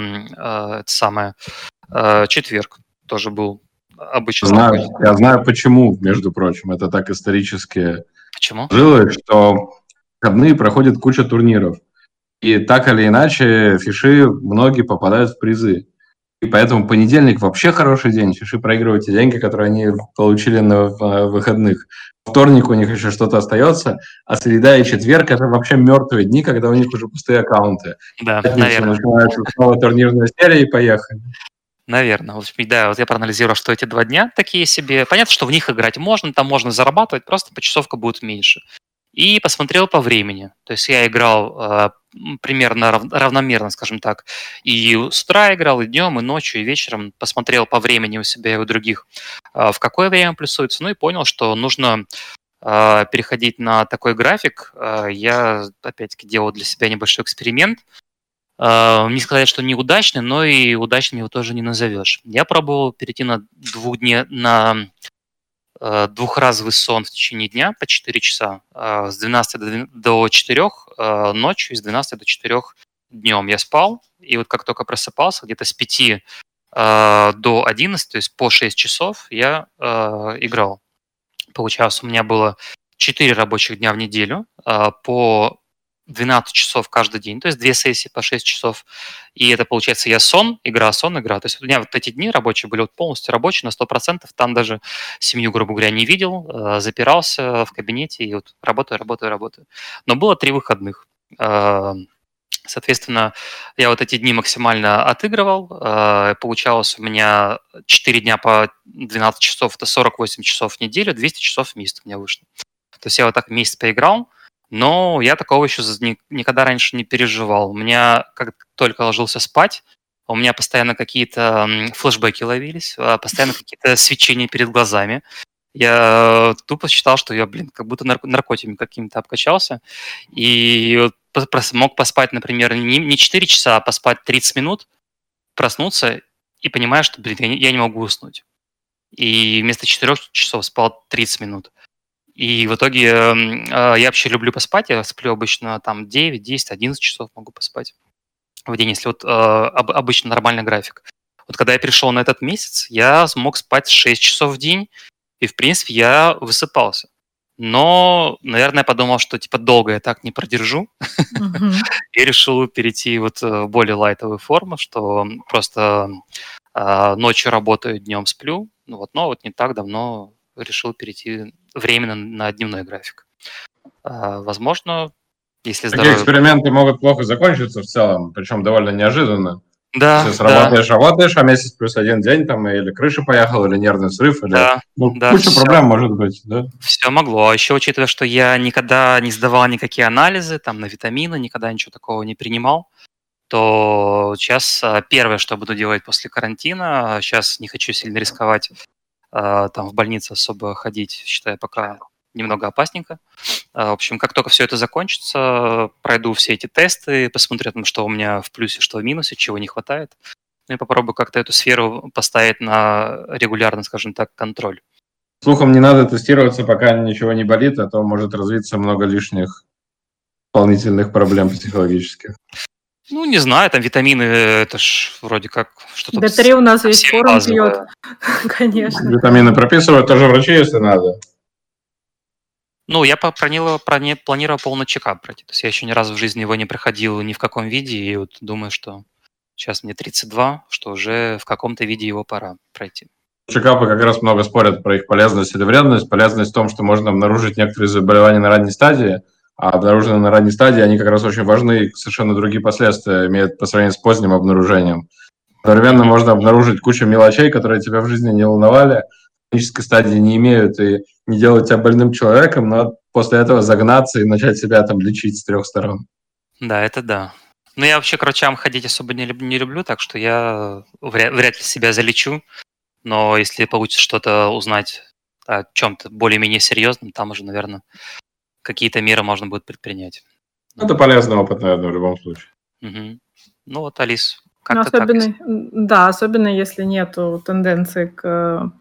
четверг тоже был обычно плохой день. Я знаю почему, между прочим. Это так исторически Почему? сложилось, что в выходные проходит куча турниров. И так или иначе фиши многие попадают в призы. И поэтому понедельник вообще хороший день. Фиши проигрывают те деньги, которые они получили на выходных. Вторник у них еще что-то остается, а среда и четверг – это вообще мертвые дни, когда у них уже пустые аккаунты. Да, В пятницу наверное. начинается снова турнирная серия и поехали. Наверное. Вот, да, вот я проанализировал, что эти 2 дня такие себе. Понятно, что в них играть можно, там можно зарабатывать, просто почасовка будет меньше. И посмотрел по времени. То есть я играл примерно равномерно, скажем так. И с утра играл, и днем, и ночью, и вечером. Посмотрел по времени у себя и у других, в какое время плюсуется. Ну и понял, что нужно переходить на такой график. Я, опять-таки, делал для себя небольшой эксперимент. Не сказать, что неудачный, но и удачным его тоже не назовешь. Я пробовал перейти на двухразовый сон в течение дня по 4 часа, с 12 до 4 ночью и с 12 до 4 днем я спал. И вот как только просыпался, где-то с 5 до 11, то есть по 6 часов я играл. Получалось, у меня было 4 рабочих дня в неделю, по 12 часов каждый день, то есть 2 сессии по 6 часов. И это, получается, я сон, игра. То есть у меня вот эти дни рабочие были вот полностью рабочие на 100%. Там даже семью, грубо говоря, не видел, запирался в кабинете и вот работаю. Но было 3 выходных. Соответственно, я вот эти дни максимально отыгрывал. Получалось у меня 4 дня по 12 часов, это 48 часов в неделю, 200 часов в месяц у меня вышло. То есть я вот так месяц поиграл, но я такого еще никогда раньше не переживал. У меня, как только ложился спать, у меня постоянно какие-то флешбеки ловились, постоянно какие-то свечения перед глазами. Я тупо считал, что я, как будто наркотиками каким-то обкачался. И мог поспать, например, не 4 часа, а поспать 30 минут, проснуться и понимаешь, что, я не могу уснуть. И вместо 4 часов спал 30 минут. И в итоге я вообще люблю поспать. Я сплю обычно там 9, 10, 11 часов могу поспать в день, если вот обычно нормальный график. Вот когда я перешел на этот месяц, я смог спать 6 часов в день, и, в принципе, я высыпался. Но, наверное, я подумал, что, долго я так не продержу. И решил перейти вот в более лайтовую форму, что просто ночью работаю, днем сплю. Но вот не так давно решил перейти временно на дневной график. Возможно, если Такие эксперименты могут плохо закончиться в целом, причем довольно неожиданно. Да, если работаешь, а месяц плюс 1 день, там, или крыша поехала, или нервный срыв, или куча проблем может быть, да? Все могло. А еще учитывая, что я никогда не сдавал никакие анализы там на витамины, никогда ничего такого не принимал, то сейчас первое, что буду делать после карантина, сейчас не хочу сильно рисковать, там в больнице особо ходить, считаю, пока немного опасненько. В общем, как только все это закончится, пройду все эти тесты, посмотрю, что у меня в плюсе, что в минусе, чего не хватает. Ну и попробую как-то эту сферу поставить на регулярный, скажем так, контроль. Слухом, не надо тестироваться, пока ничего не болит, а то может развиться много лишних дополнительных проблем психологических. Ну, не знаю, там витамины, это ж вроде как что-то... D3 у нас весь форум пьет, конечно. Витамины прописывают тоже врачи, если надо. Ну, я планировал полный чекап пройти. То есть я еще ни разу в жизни его не проходил ни в каком виде, и вот думаю, что сейчас мне 32, что уже в каком-то виде его пора пройти. Чекапы как раз много спорят про их полезность или вредность. Полезность в том, что можно обнаружить некоторые заболевания на ранней стадии, а обнаруженные на ранней стадии, они как раз очень важны и совершенно другие последствия имеют по сравнению с поздним обнаружением. Одновременно можно обнаружить кучу мелочей, которые тебя в жизни не волновали, в клинической стадии не имеют и не делают тебя больным человеком, но после этого загнаться и начать себя там лечить с 3 сторон. Да, это да. Ну, я вообще к врачам ходить особо не люблю, так что я вряд ли себя залечу. Но если получится что-то узнать о чем-то более-менее серьезном, там уже, наверное, какие-то меры можно будет предпринять. Это полезный опыт, наверное, в любом случае. Угу. Ну вот, Алис, как-то так. Да, особенно если нету тенденции к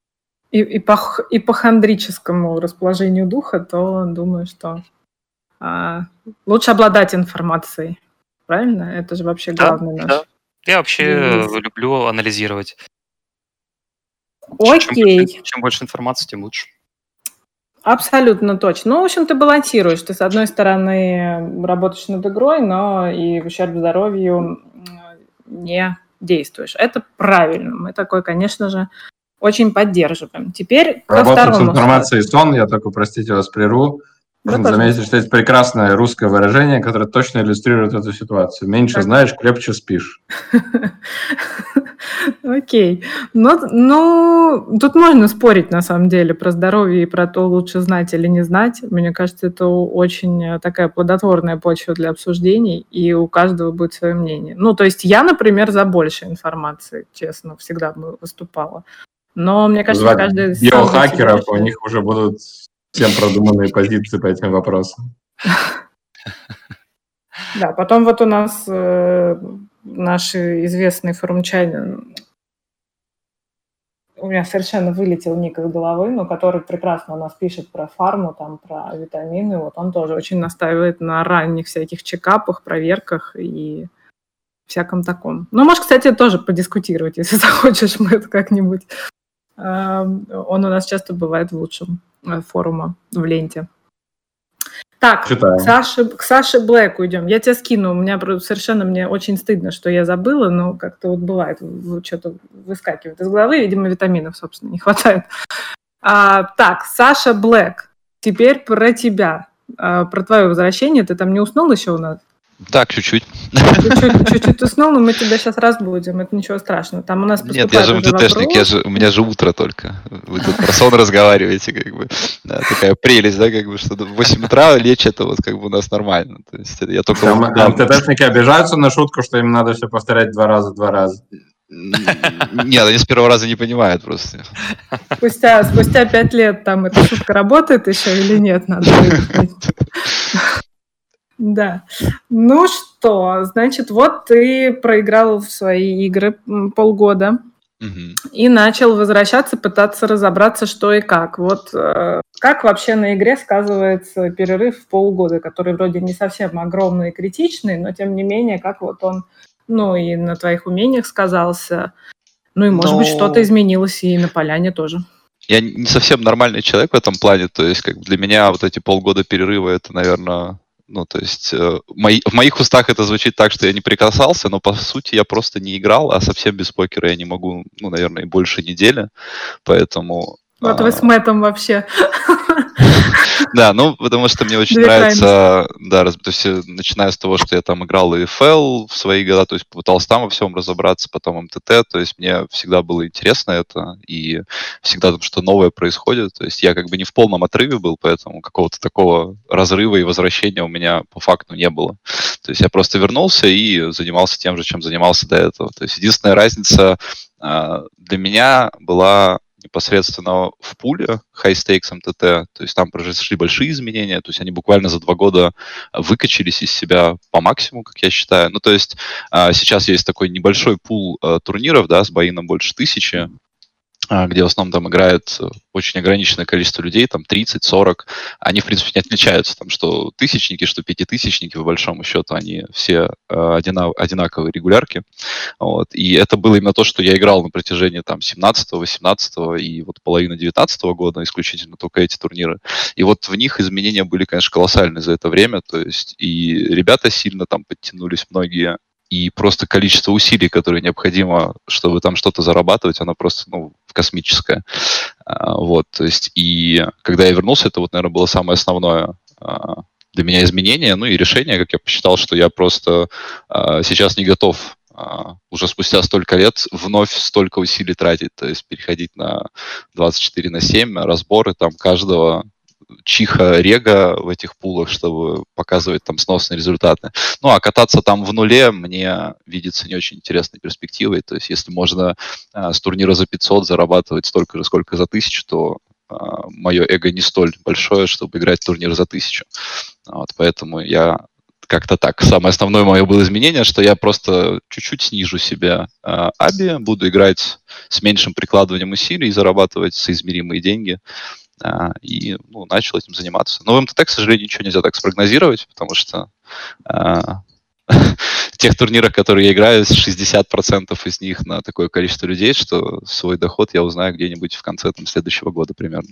ипохондрическому расположению духа, то думаю, что лучше обладать информацией. Правильно? Это же вообще главное наш. Да. Я вообще люблю анализировать. Окей. Чем больше информации, тем лучше. Абсолютно точно. Ну, в общем, ты балансируешь. Ты, с одной стороны, работаешь над игрой, но и в ущерб здоровью не действуешь. Это правильно. Мы такое, конечно же, очень поддерживаем. Теперь ко второму. Работать с информацией сон, я только, простите, вас прерву. Можно заметить, что есть прекрасное русское выражение, которое точно иллюстрирует эту ситуацию. Меньше знаешь, крепче спишь. Окей. Ну, тут можно спорить, на самом деле, про здоровье и про то, лучше знать или не знать. Мне кажется, это очень такая плодотворная почва для обсуждений, и у каждого будет свое мнение. Ну, то есть я, например, за больше информации, честно, всегда выступала. Но мне кажется, каждый... Биохакеров, у них уже будут всем продуманные позиции по этим вопросам. Да, потом вот у нас наш известный форумчанин, у меня совершенно вылетел ник из головы, но который прекрасно у нас пишет про фарму, там, про витамины. Вот он тоже очень настаивает на ранних всяких чекапах, проверках и всяком таком. Ну, можешь, кстати, тоже подискутировать, если захочешь, мы это как-нибудь. Он у нас часто бывает в лучшем форуме в ленте. Так, к Саше Блэку идем. Я тебя скину. У меня совершенно мне очень стыдно, что я забыла, но как-то вот бывает, что-то выскакивает из головы. Видимо, витаминов, собственно, не хватает. Так, Саша Блэк. Теперь про тебя. Про твое возвращение. Ты там не уснул еще у нас? Так, чуть-чуть. Чуть-чуть уснул, но мы тебя сейчас разбудим, это ничего страшного. Там у нас Нет, я же МТТшник, у меня же утро только. Вы тут про сон разговариваете, как бы. Да, такая прелесть, да, как бы, что в 8 утра лечь, это вот как бы у нас нормально. То есть я только... МТТшники обижаются на шутку, что им надо все повторять 2 раза. Нет, они с первого раза не понимают просто. Спустя 5 лет там эта шутка работает еще или нет, надо выяснить. Да. Ну что, значит, вот ты проиграл в свои игры полгода и начал возвращаться, пытаться разобраться, что и как. Вот как вообще на игре сказывается перерыв в полгода, который вроде не совсем огромный и критичный, но тем не менее, как вот он, ну и на твоих умениях сказался, ну и, может быть, что-то изменилось и на поляне тоже. Я не совсем нормальный человек в этом плане, то есть как бы для меня вот эти полгода перерыва, это, наверное... Ну, то есть в моих устах это звучит так, что я не прикасался, но по сути я просто не играл, а совсем без покера я не могу, ну, наверное, и больше недели, поэтому... Вот вы с Мэттом вообще. Да, ну, потому что мне очень нравится, да, то есть начиная с того, что я там играл и ФЛ в свои года, то есть попытался там во всем разобраться, потом МТТ, то есть мне всегда было интересно это, и всегда там что-то новое происходит, то есть я как бы не в полном отрыве был, поэтому какого-то такого разрыва и возвращения у меня по факту не было. То есть я просто вернулся и занимался тем же, чем занимался до этого. То есть единственная разница для меня была непосредственно в пуле High Stakes MTT, то есть там произошли большие изменения, то есть они буквально за 2 года выкачались из себя по максимуму, как я считаю. Ну, то есть сейчас есть такой небольшой пул турниров, да, с боином больше 1000, где в основном там играет очень ограниченное количество людей, там 30-40, они, в принципе, не отличаются, там, что тысячники, что пятитысячники, по большому счету, они все одинаковые регулярки, вот, и это было именно то, что я играл на протяжении, там, 17-го, 18-го и вот половины 19-го года, исключительно только эти турниры, и вот в них изменения были, конечно, колоссальные за это время, то есть и ребята сильно там подтянулись, многие, и просто количество усилий, которые необходимо, чтобы там что-то зарабатывать, оно просто, ну, космическое. Вот, то есть, и когда я вернулся, это вот, наверное, было самое основное для меня изменение, ну и решение, как я посчитал, что я просто сейчас не готов уже спустя столько лет вновь столько усилий тратить, то есть переходить на 24/7, разборы там каждого чиха рега в этих пулах, чтобы показывать там сносные результаты. Ну, а кататься там в нуле мне видится не очень интересной перспективой. То есть, если можно с турнира за 500 зарабатывать столько же, сколько за 1000, то мое эго не столь большое, чтобы играть в турнир за 1000. Вот, поэтому я как-то так. Самое основное мое было изменение, что я просто чуть-чуть снижу себя аби, буду играть с меньшим прикладыванием усилий и зарабатывать соизмеримые деньги. И начал этим заниматься. Но в МТТ, к сожалению, ничего нельзя так спрогнозировать, потому что в тех турнирах, которые я играю, 60% из них на такое количество людей, что свой доход я узнаю где-нибудь в конце следующего года примерно.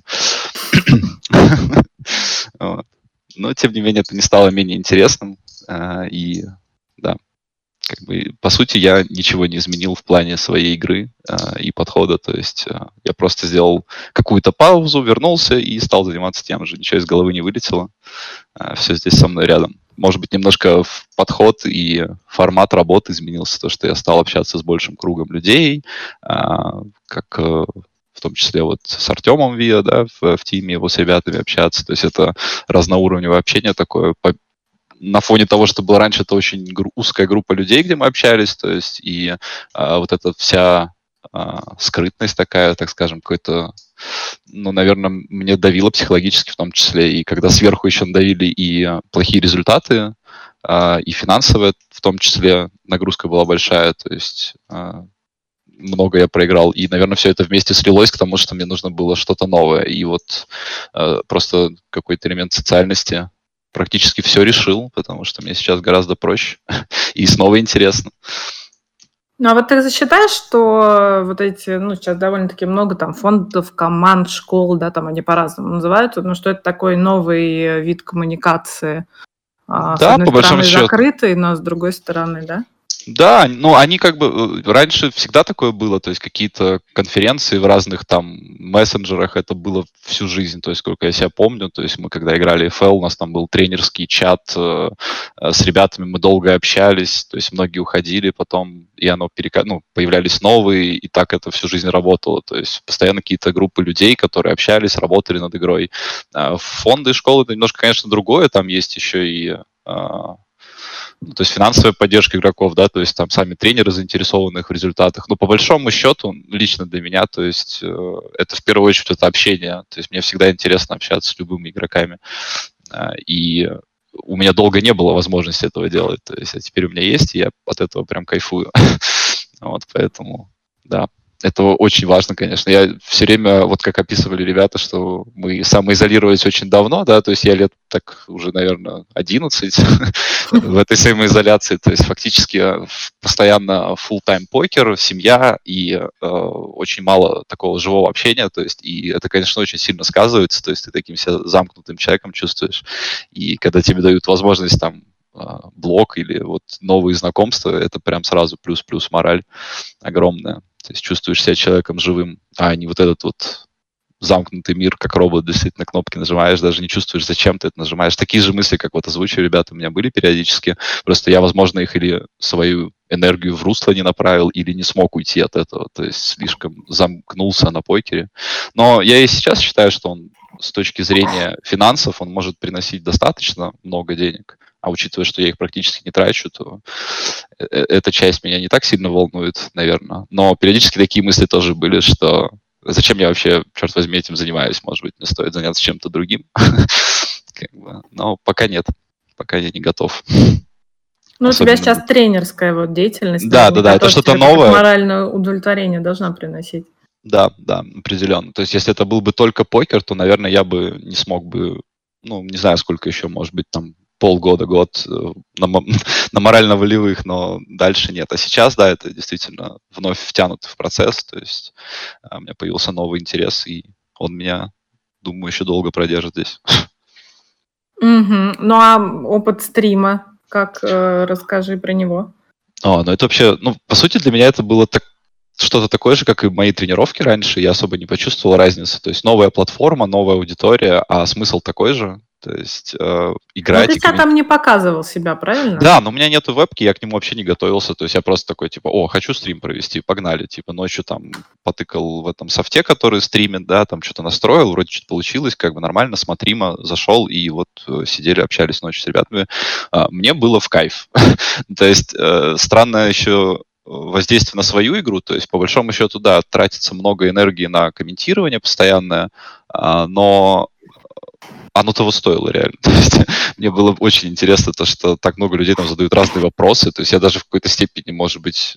Но, тем не менее, это не стало менее интересным. И, да, как бы, по сути, я ничего не изменил в плане своей игры и подхода. То есть я просто сделал какую-то паузу, вернулся и стал заниматься тем же. Ничего из головы не вылетело. Все здесь со мной рядом. Может быть, немножко подход и формат работы изменился. То, что я стал общаться с большим кругом людей, как в том числе вот с Артемом Виа, да, в тиме его с ребятами общаться. То есть это разноуровневое общение такое. На фоне того, что было раньше, это очень узкая группа людей, где мы общались, то есть и вот эта вся скрытность такая, так скажем, какой-то, ну, наверное, мне давило психологически в том числе, и когда сверху еще надавили и плохие результаты, и финансовые в том числе, нагрузка была большая, то есть много я проиграл, и, наверное, все это вместе слилось к тому, что мне нужно было что-то новое, и вот просто какой-то элемент социальности практически все решил, потому что мне сейчас гораздо проще и снова интересно. Ну, а вот ты засчитаешь, что вот эти, ну, сейчас довольно-таки много там фондов, команд, школ, да, там они по-разному называются, но что это такой новый вид коммуникации? Да, с одной по большому стороны, счету. закрытый, но с другой стороны, да? Да, ну они как бы раньше всегда такое было, то есть какие-то конференции в разных там мессенджерах, это было всю жизнь, то есть сколько я себя помню, то есть мы когда играли FL, у нас там был тренерский чат с ребятами, мы долго общались, то есть многие уходили потом, и оно появлялись новые, и так это всю жизнь работало, то есть постоянно какие-то группы людей, которые общались, работали над игрой. Фонды школы это немножко, конечно, другое, там есть еще и то есть финансовая поддержка игроков, да, то есть там сами тренеры заинтересованы в результатах. Но по большому счету, лично для меня, то есть это в первую очередь это общение. То есть мне всегда интересно общаться с любыми игроками. И у меня долго не было возможности этого делать. То есть, а теперь у меня есть, и я от этого прям кайфую. Вот, поэтому, да. Это очень важно, конечно. Я все время, вот как описывали ребята, что мы самоизолировались очень давно, да, то есть я лет так уже, наверное, 11 в этой самоизоляции, то есть фактически постоянно full-time покер, семья и очень мало такого живого общения, то есть и это, конечно, очень сильно сказывается, то есть ты таким себя замкнутым человеком чувствуешь, и когда тебе дают возможность там блог или вот новые знакомства, это прям сразу плюс-плюс мораль огромная. То есть чувствуешь себя человеком живым, а не вот этот вот замкнутый мир, как робот, действительно кнопки нажимаешь, даже не чувствуешь, зачем ты это нажимаешь. Такие же мысли, как вот озвучивали ребята, у меня были периодически. Просто я, возможно, их или свою энергию в русло не направил, или не смог уйти от этого. То есть слишком замкнулся на покере. Но я и сейчас считаю, что он с точки зрения финансов, он может приносить достаточно много денег. А учитывая, что я их практически не трачу, то эта часть меня не так сильно волнует, наверное. Но периодически такие мысли тоже были, что зачем я вообще, черт возьми, этим занимаюсь? Может быть, мне стоит заняться чем-то другим? Но пока нет. Пока я не готов. Ну, у тебя сейчас тренерская вот деятельность. Да, это что-то новое. Моральное удовлетворение должна приносить. Да, определенно. То есть, если это был бы только покер, то, наверное, я бы не смог бы, не знаю, сколько еще, может быть, там, полгода, год на морально-волевых, но дальше нет. А сейчас, да, это действительно вновь втянут в процесс, то есть у меня появился новый интерес, и он меня, думаю, еще долго продержит здесь. Ну, а опыт стрима, как, расскажи про него. Это вообще, по сути, для меня это было что-то такое же, как и мои тренировки раньше, я особо не почувствовал разницы. То есть новая платформа, новая аудитория, а смысл такой же. То есть играть... Но ты себя там не показывал себя, правильно? Да, но у меня нету вебки, я к нему вообще не готовился. То есть я просто такой, хочу стрим провести, погнали. Ночью там потыкал в этом софте, который стримит, да, там что-то настроил, вроде что-то получилось, как бы нормально, смотримо, зашел, и вот сидели, общались ночью с ребятами. Мне было в кайф. То есть странное еще воздействие на свою игру, то есть по большому счету, да, тратится много энергии на комментирование постоянное, но оно того стоило реально. То есть мне было очень интересно то, что так много людей там задают разные вопросы, то есть я даже в какой-то степени, может быть,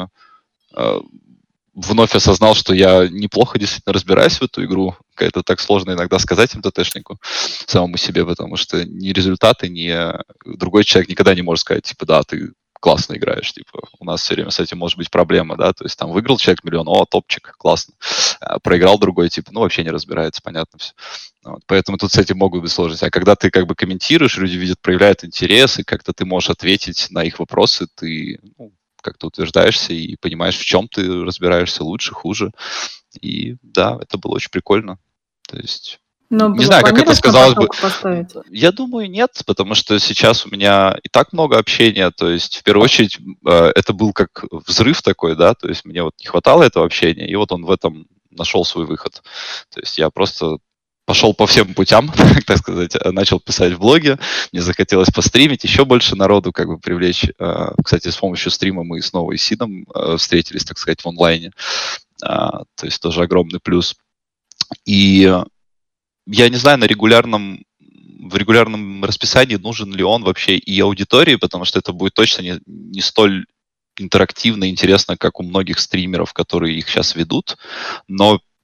вновь осознал, что я неплохо действительно разбираюсь в эту игру. Это так сложно иногда сказать МТТшнику самому себе, потому что ни результаты, ни другой человек никогда не может сказать, да, ты классно играешь, у нас все время с этим может быть проблема, да, то есть там выиграл человек миллион, топчик, классно, проиграл другой, вообще не разбирается, понятно все. Поэтому тут с этим могут быть сложности. А когда ты как бы комментируешь, люди видят, проявляют интерес, и как-то ты можешь ответить на их вопросы, ты как-то утверждаешься и понимаешь, в чем ты разбираешься лучше, хуже. И да, это было очень прикольно. То есть... Не знаю, как это сказалось бы. Поставить? Я думаю, нет, потому что сейчас у меня и так много общения, то есть в первую очередь это был как взрыв такой, да, то есть мне вот не хватало этого общения, и вот он в этом нашел свой выход. То есть я просто пошел по всем путям, так сказать, начал писать в блоге, мне захотелось постримить, еще больше народу как бы привлечь. Кстати, с помощью стрима мы снова и с Сидом встретились, так сказать, в онлайне, то есть тоже огромный плюс. И я не знаю, в регулярном расписании нужен ли он вообще и аудитории, потому что это будет точно не столь интерактивно и интересно, как у многих стримеров, которые их сейчас ведут. Но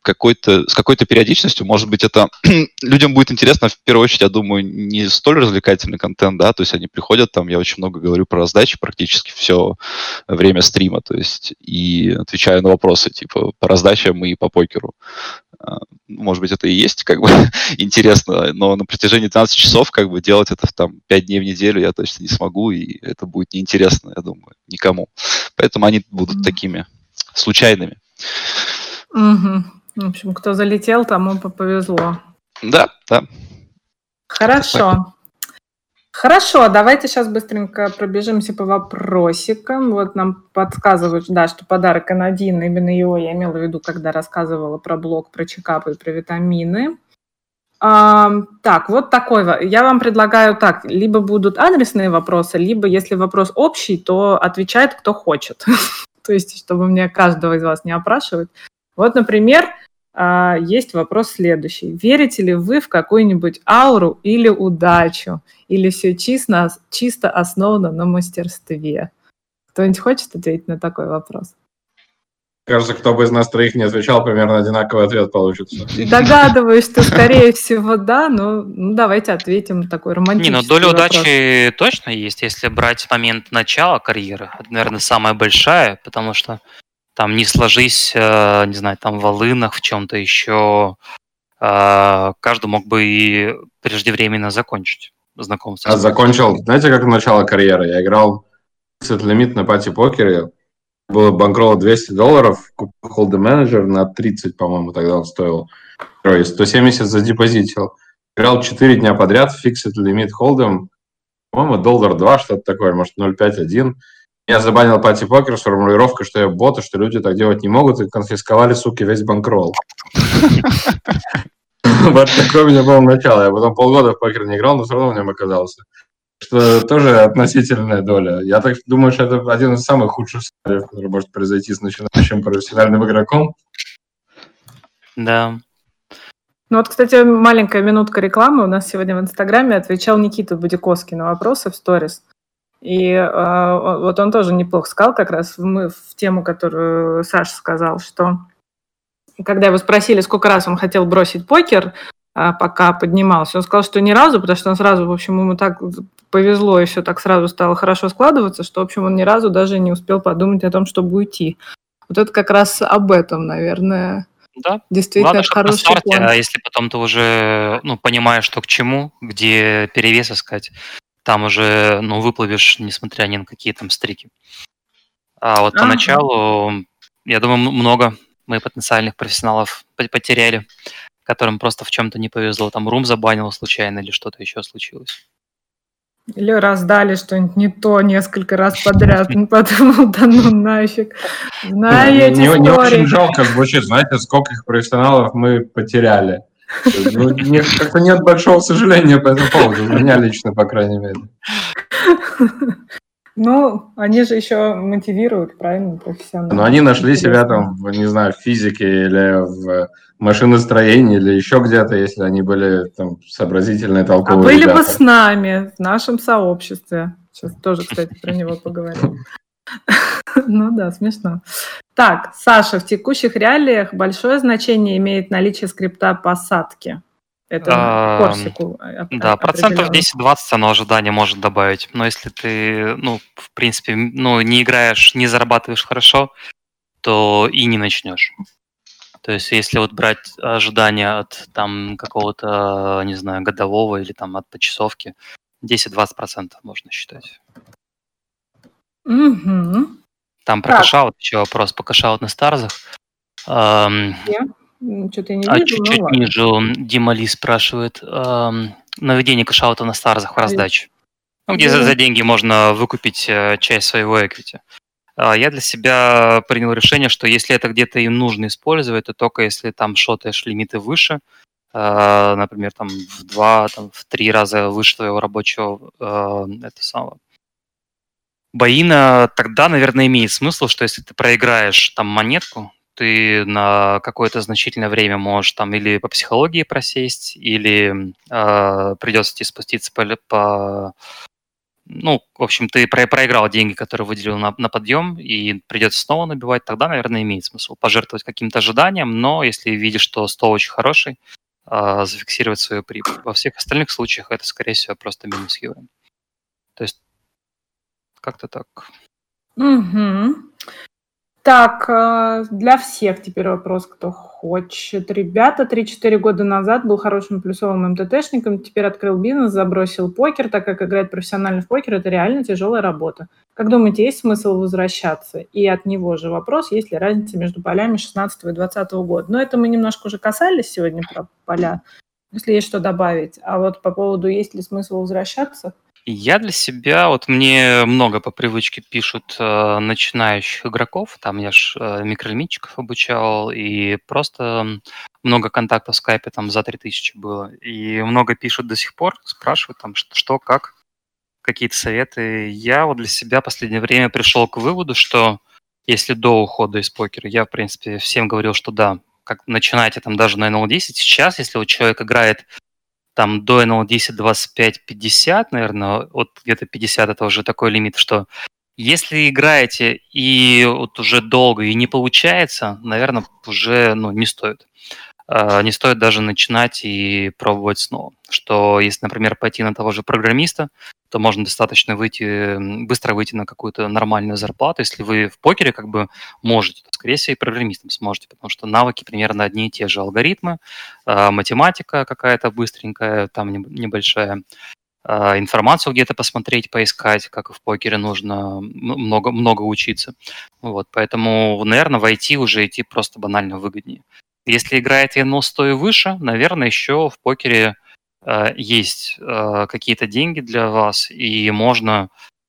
с какой-то периодичностью. Может быть, это людям будет интересно, в первую очередь, я думаю, не столь развлекательный контент, да, то есть они приходят, там, я очень много говорю про раздачи практически все время стрима, то есть и отвечаю на вопросы, типа, по раздачам и по покеру. Может быть, это и есть, как бы, интересно, но на протяжении 12 часов, как бы, делать это там 5 дней в неделю я точно не смогу, и это будет неинтересно, я думаю, никому. Поэтому они будут такими случайными. Мгм. В общем, кто залетел, тому повезло. Да. Хорошо. Хорошо, давайте сейчас быстренько пробежимся по вопросикам. Вот нам подсказывают, да, что подарок N1, именно его я имела в виду, когда рассказывала про блог, про чекапы и про витамины. Так, вот такой. Я вам предлагаю так, либо будут адресные вопросы, либо, если вопрос общий, то отвечает кто хочет. То есть, чтобы мне каждого из вас не опрашивать. Вот, например, есть вопрос следующий. Верите ли вы в какую-нибудь ауру или удачу? Или все чисто основано на мастерстве? Кто-нибудь хочет ответить на такой вопрос? Кажется, кто бы из нас троих не отвечал, примерно одинаковый ответ получится. Догадываюсь, что, скорее всего, да, но давайте ответим такой романтический доля вопрос. удачи точно есть, если брать момент начала карьеры. Это, наверное, самая большая, потому что там не сложись, не знаю, там в волынах, в чем-то еще, каждый мог бы и преждевременно закончить знакомство. Я закончил, знаете, как начало карьеры? Я играл лимит на пати-покере, было банкролл $200, купил Hold'em менеджер на 30, по-моему, тогда он стоил. 170 задепозитил. Играл 4 дня подряд, fixed лимит Hold'em, по-моему, $2, что-то такое, может, 0,5-1. Я забанил пати-покер с формулировкой, что я бот, и что люди так делать не могут, и конфисковали, суки, весь банкролл. Вот такое у меня было начало. Я потом полгода в покер не играл, но все равно в нем оказался. Что тоже относительная доля. Я так думаю, что это один из самых худших сценариев, который может произойти с начинающим профессиональным игроком. Да. Ну вот, кстати, маленькая минутка рекламы. У нас сегодня в Инстаграме отвечал Никита Будиковский на вопросы в сторис. И вот он тоже неплохо сказал, как раз в тему, которую Саша сказал, что когда его спросили, сколько раз он хотел бросить покер, пока поднимался, он сказал, что ни разу, потому что он сразу, в общем, ему так повезло, и все так сразу стало хорошо складываться, что, в общем, он ни разу даже не успел подумать о том, чтобы уйти. Вот это как раз об этом, наверное. Да. Действительно, Главное, это чтобы на хороший старте, план. а если потом ты уже понимаешь, что к чему, где перевес искать, там уже выплывешь, несмотря ни на какие там стрики. А вот поначалу, я думаю, много мы потенциальных профессионалов потеряли, которым просто в чем-то не повезло. Там рум забанил случайно или что-то еще случилось. Или раздали что-нибудь не то несколько раз подряд, подумал, да ну нафиг. Знаю эти истории. Не очень жалко звучит, знаете, сколько их профессионалов мы потеряли. Как-то нет большого сожаления по этому поводу, у меня лично, по крайней мере. Ну, они же еще мотивируют, правильно, профессионально. Но они нашли себя там, не знаю, в физике или в машиностроении или еще где-то, если они были там сообразительные, толковые были ребята. бы с нами, в нашем сообществе. Сейчас тоже, кстати, про него поговорим. Ну да, смешно. Так, Саша, в текущих реалиях большое значение имеет наличие скрипта посадки. Это Корсику. Да, процентов 10-20 оно ожидание может добавить. Но если ты, в принципе, не играешь, не зарабатываешь хорошо, то и не начнешь. То есть если вот брать ожидания от там какого-то, не знаю, годового или там от почасовки, 10-20% можно считать. Угу. Там про кэшаут еще вопрос. По кэшаут на старзах. Что-то я не вижу, чуть-чуть ниже Дима Ли спрашивает. Наведение кэшаута на старзах в раздаче. Где за деньги можно выкупить часть своего эквити. Я для себя принял решение, что если это где-то им нужно использовать, то только если там шотаешь лимиты выше, например, там в 2, там, в 3 раза выше твоего рабочего боина, тогда, наверное, имеет смысл, что если ты проиграешь там монетку, ты на какое-то значительное время можешь там или по психологии просесть, или придется тебе спуститься ну, в общем, ты проиграл деньги, которые выделил на подъем, и придется снова набивать, тогда, наверное, имеет смысл пожертвовать каким-то ожиданием, но если видишь, что стол очень хороший, зафиксировать свою прибыль. Во всех остальных случаях это, скорее всего, просто минус уровень. То есть как-то так. Угу. Так, для всех теперь вопрос, кто хочет. Ребята, 3-4 года назад был хорошим плюсовым МТТшником, теперь открыл бизнес, забросил покер, так как играть профессионально в покер – это реально тяжелая работа. Как думаете, есть смысл возвращаться? И от него же вопрос, есть ли разница между полями 16 и 20 года? Но это мы немножко уже касались сегодня про поля, если есть что добавить. А вот по поводу, есть ли смысл возвращаться? Я для себя, вот мне много по привычке пишут начинающих игроков, там я ж микролимитчиков обучал, и просто много контактов в скайпе там за 3000 было. И много пишут до сих пор, спрашивают там, что, как, какие-то советы. Я вот для себя в последнее время пришел к выводу, что если до ухода из покера, я, в принципе, всем говорил, что да, как начинайте там даже на NL10, сейчас, если вот человек играет там до NL10, 25, 50, наверное, вот где-то 50 это уже такой лимит, что если играете и вот уже долго и не получается, наверное, уже не стоит. Не стоит даже начинать и пробовать снова. Что если, например, пойти на того же программиста, то можно достаточно быстро выйти на какую-то нормальную зарплату. Если вы в покере как бы можете, то, скорее всего, и программистом сможете, потому что навыки примерно одни и те же. Алгоритмы, математика какая-то быстренькая, там небольшая, информацию где-то посмотреть, поискать, как и в покере нужно много учиться. Вот, поэтому, наверное, в IT уже идти просто банально выгоднее. Если играете NL 100 и выше, наверное, еще в покере есть какие-то деньги для вас, и можно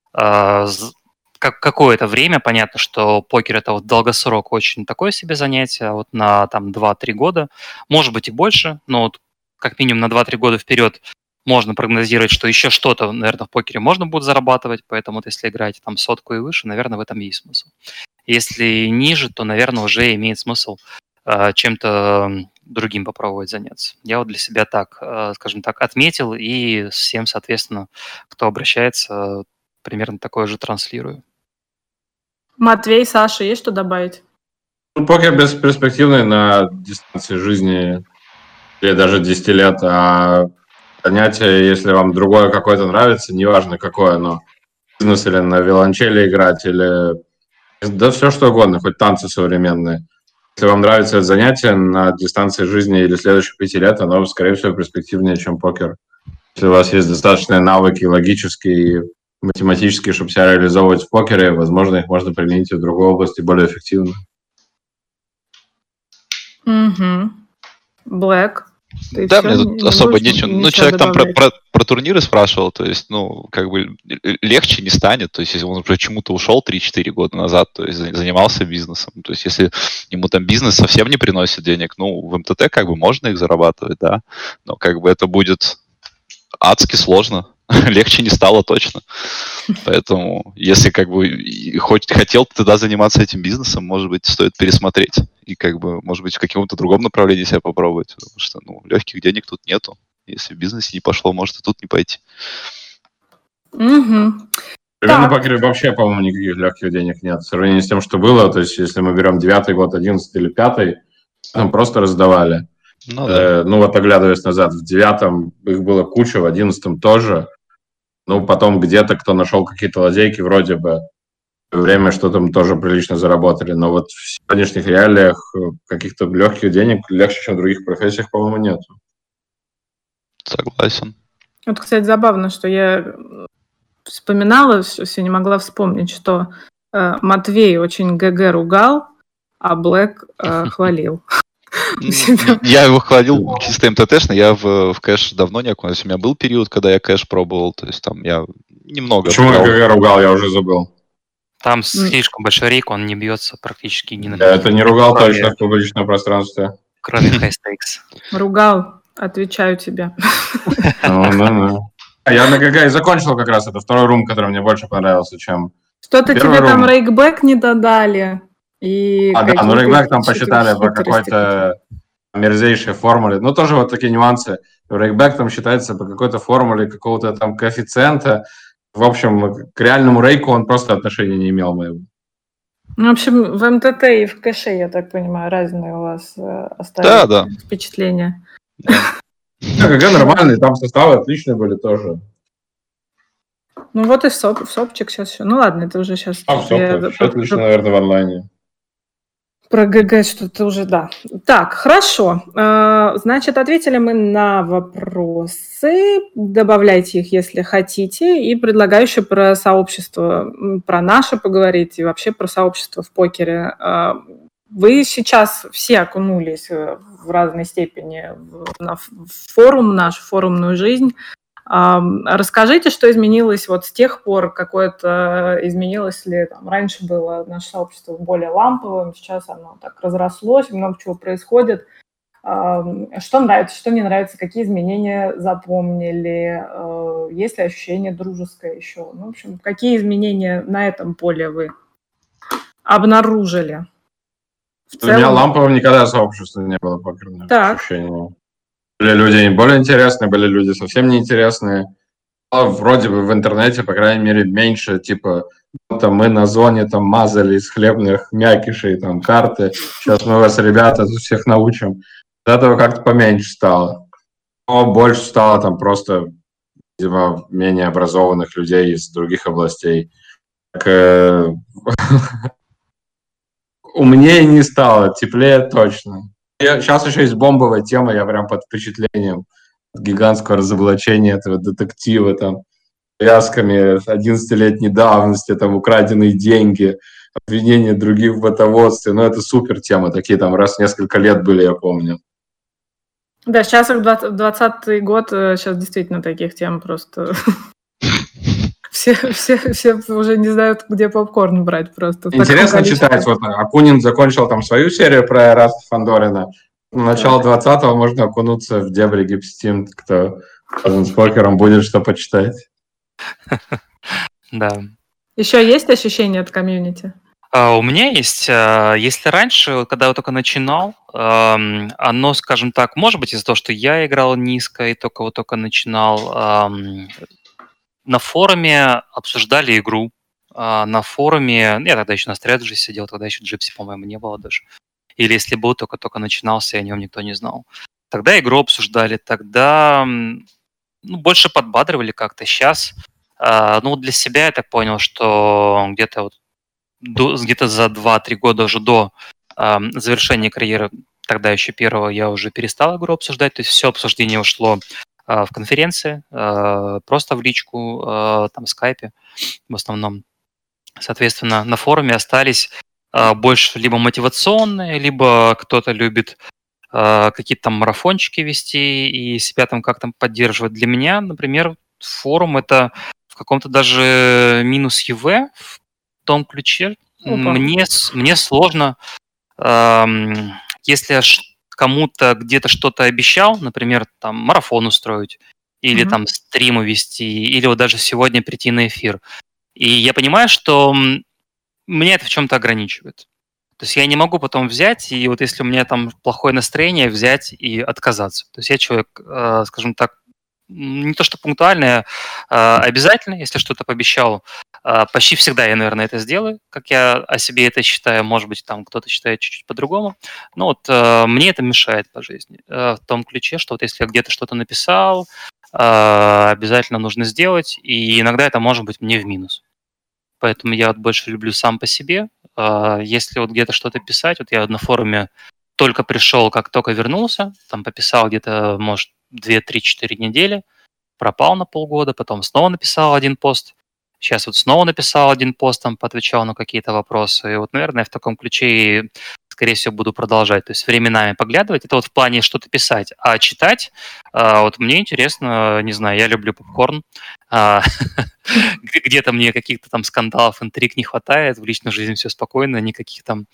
какое-то время, понятно, что покер это вот долгосрок очень такое себе занятие, вот на там 2-3 года, может быть и больше, но вот как минимум на 2-3 года вперед можно прогнозировать, что еще что-то, наверное, в покере можно будет зарабатывать, поэтому вот если играете там 100 и выше, наверное, в этом есть смысл. Если ниже, то, наверное, уже имеет смысл чем-то другим попробовать заняться. Я вот для себя так, скажем так, отметил и всем, соответственно, кто обращается, примерно такое же транслирую. Матвей, Саша, есть что добавить? Покер бесперспективный на дистанции жизни или даже 10 лет, а занятие, если вам другое какое-то нравится, неважно какое оно, бизнес или на виолончели играть, или да все что угодно, хоть танцы современные. Если вам нравится это занятие на дистанции жизни или следующих 5 лет, оно, скорее всего, перспективнее, чем покер. Если у вас есть достаточные навыки логические и математические, чтобы себя реализовывать в покере, возможно, их можно применить и в другой области более эффективно. Угу. Блэк. Да, мне тут особо нечего. Ну, человек там про турниры спрашивал, то есть, как бы легче не станет. То есть, если он уже чему-то ушел 3-4 года назад, то есть занимался бизнесом. То есть, если ему там бизнес совсем не приносит денег, в МТТ как бы можно их зарабатывать, да, но как бы это будет адски сложно. Легче не стало точно. Поэтому, если как бы хотел тогда заниматься этим бизнесом, может быть, стоит пересмотреть. И как бы, может быть, в каком-то другом направлении себя попробовать. Потому что, легких денег тут нету. Если в бизнесе не пошло, может и тут не пойти. Угу. На покере вообще, по-моему, никаких легких денег нет. В сравнении с тем, что было, то есть, если мы берем 9-й год, 11-й или 5-й, там просто раздавали. Вот оглядываясь назад, в 9-м их было куча, в 11-м тоже. Потом где-то кто нашел какие-то лазейки, вроде бы время что-то мы тоже прилично заработали. Но вот в сегодняшних реалиях каких-то легких денег легче, чем в других профессиях, по-моему, нет. Согласен. Вот, кстати, забавно, что я вспоминала, все не могла вспомнить, что Матвей очень ГГ ругал, а Блэк хвалил. Я его хвалил чисто МТТшно, я в кэш давно не окунулся. У меня был период, когда я кэш пробовал, то есть там я немного... Почему я ругал, я уже забыл. Там слишком большой рейк, он не бьется практически ни на... Я это не ругал точно в публичном пространстве. Кроме high stakes. Ругал, отвечаю тебе. Я на ГГ и закончил как раз, это второй рум, который мне больше понравился, чем... Что-то тебе там рейкбэк не додали. Рейкбэк там посчитали по какой-то мерзейшей формуле. Тоже вот такие нюансы. Рейкбэк там считается по какой-то формуле какого-то там коэффициента. В общем, к реальному рейку он просто отношения не имел моего. Ну, в общем, в МТТ и в кэше, я так понимаю, разные у вас Да, остались да. впечатления. Да. КГ нормальный, там составы отличные были тоже. Ну вот и сопчик сейчас еще. Ну ладно, это уже сейчас... Все отлично, наверное, в онлайне. Про ГГ что-то уже, да. Так, хорошо. Значит, ответили мы на вопросы. Добавляйте их, если хотите. И предлагаю еще про сообщество, про наше поговорить и вообще про сообщество в покере. Вы сейчас все окунулись в разной степени в форум, нашу форумную жизнь. Расскажите, что изменилось вот с тех пор, какое-то изменилось ли там, раньше было наше сообщество более ламповым, сейчас оно так разрослось, много чего происходит. Что нравится, что не нравится, какие изменения запомнили, есть ли ощущение дружеское еще? Ну, в общем, какие изменения на этом поле вы обнаружили? У меня ламповым никогда сообщества не было покерных ощущений. Были люди более интересные, были люди совсем неинтересные. Вроде бы в интернете, по крайней мере, меньше, типа, там мы на зоне там мазали из хлебных мякишей там карты. Сейчас мы вас, ребята, тут всех научим. От этого как-то поменьше стало. Но больше стало там просто, видимо, менее образованных людей из других областей. Умнее не стало, теплее точно. Сейчас еще есть бомбовая тема, я прям под впечатлением гигантского разоблачения этого детектива, там, связками 11-летней давности, там, украденные деньги, обвинения других в бытоводстве. Ну, это супер тема, такие там раз в несколько лет были, я помню. Да, сейчас 20-й год, сейчас действительно таких тем просто... Все уже не знают, где попкорн брать просто. Интересно читать. Вот Акунин закончил там свою серию про Эраста Фандорина. Начало 20-го можно окунуться в дебри Гипстим, кто с покером будет что почитать. Да. Еще есть ощущение от комьюнити? У меня есть. Если раньше, когда я только начинал, оно, скажем так, может быть из-за того, что я играл низко и только начинал, на форуме обсуждали игру. На форуме, я тогда еще на Strategy сидел, тогда еще Gypsy, по-моему, не было даже. Или если был, только начинался, и о нем никто не знал. Тогда игру обсуждали, тогда больше подбадривали как-то. Сейчас, для себя я так понял, что где-то за 2-3 года уже до завершения карьеры, тогда еще первого, я уже перестал игру обсуждать. То есть все обсуждение ушло в конференции, просто в личку, там, в скайпе в основном. Соответственно, на форуме остались больше либо мотивационные, либо кто-то любит какие-то там марафончики вести и себя там как-то поддерживать. Для меня, например, форум — это в каком-то даже минус ЕВ в том ключе. Мне сложно, если кому-то где-то что-то обещал, например, там марафон устроить, или там стримы вести, или вот даже сегодня прийти на эфир. И я понимаю, что меня это в чем-то ограничивает. То есть я не могу потом взять, и вот если у меня там плохое настроение, взять и отказаться. То есть я человек, скажем так, не то что пунктуальный, а обязательно, если что-то пообещал. Почти всегда я, наверное, это сделаю, как я о себе это считаю. Может быть, там кто-то считает чуть-чуть по-другому. Но вот мне это мешает по жизни. В том ключе, что вот если я где-то что-то написал, обязательно нужно сделать, и иногда это может быть мне в минус. Поэтому я вот больше люблю сам по себе. Если вот где-то что-то писать, вот я на форуме только пришел, как только вернулся, там пописал где-то, может, 2-3-4 недели, пропал на полгода, потом снова написал один пост. Сейчас вот снова написал один пост, там поотвечал на какие-то вопросы. И вот, наверное, в таком ключе, скорее всего, буду продолжать. То есть временами поглядывать. Это вот в плане что-то писать. А читать, вот мне интересно, не знаю, я люблю попкорн. Где-то мне каких-то там скандалов, интриг не хватает. В личной жизни все спокойно, никаких там,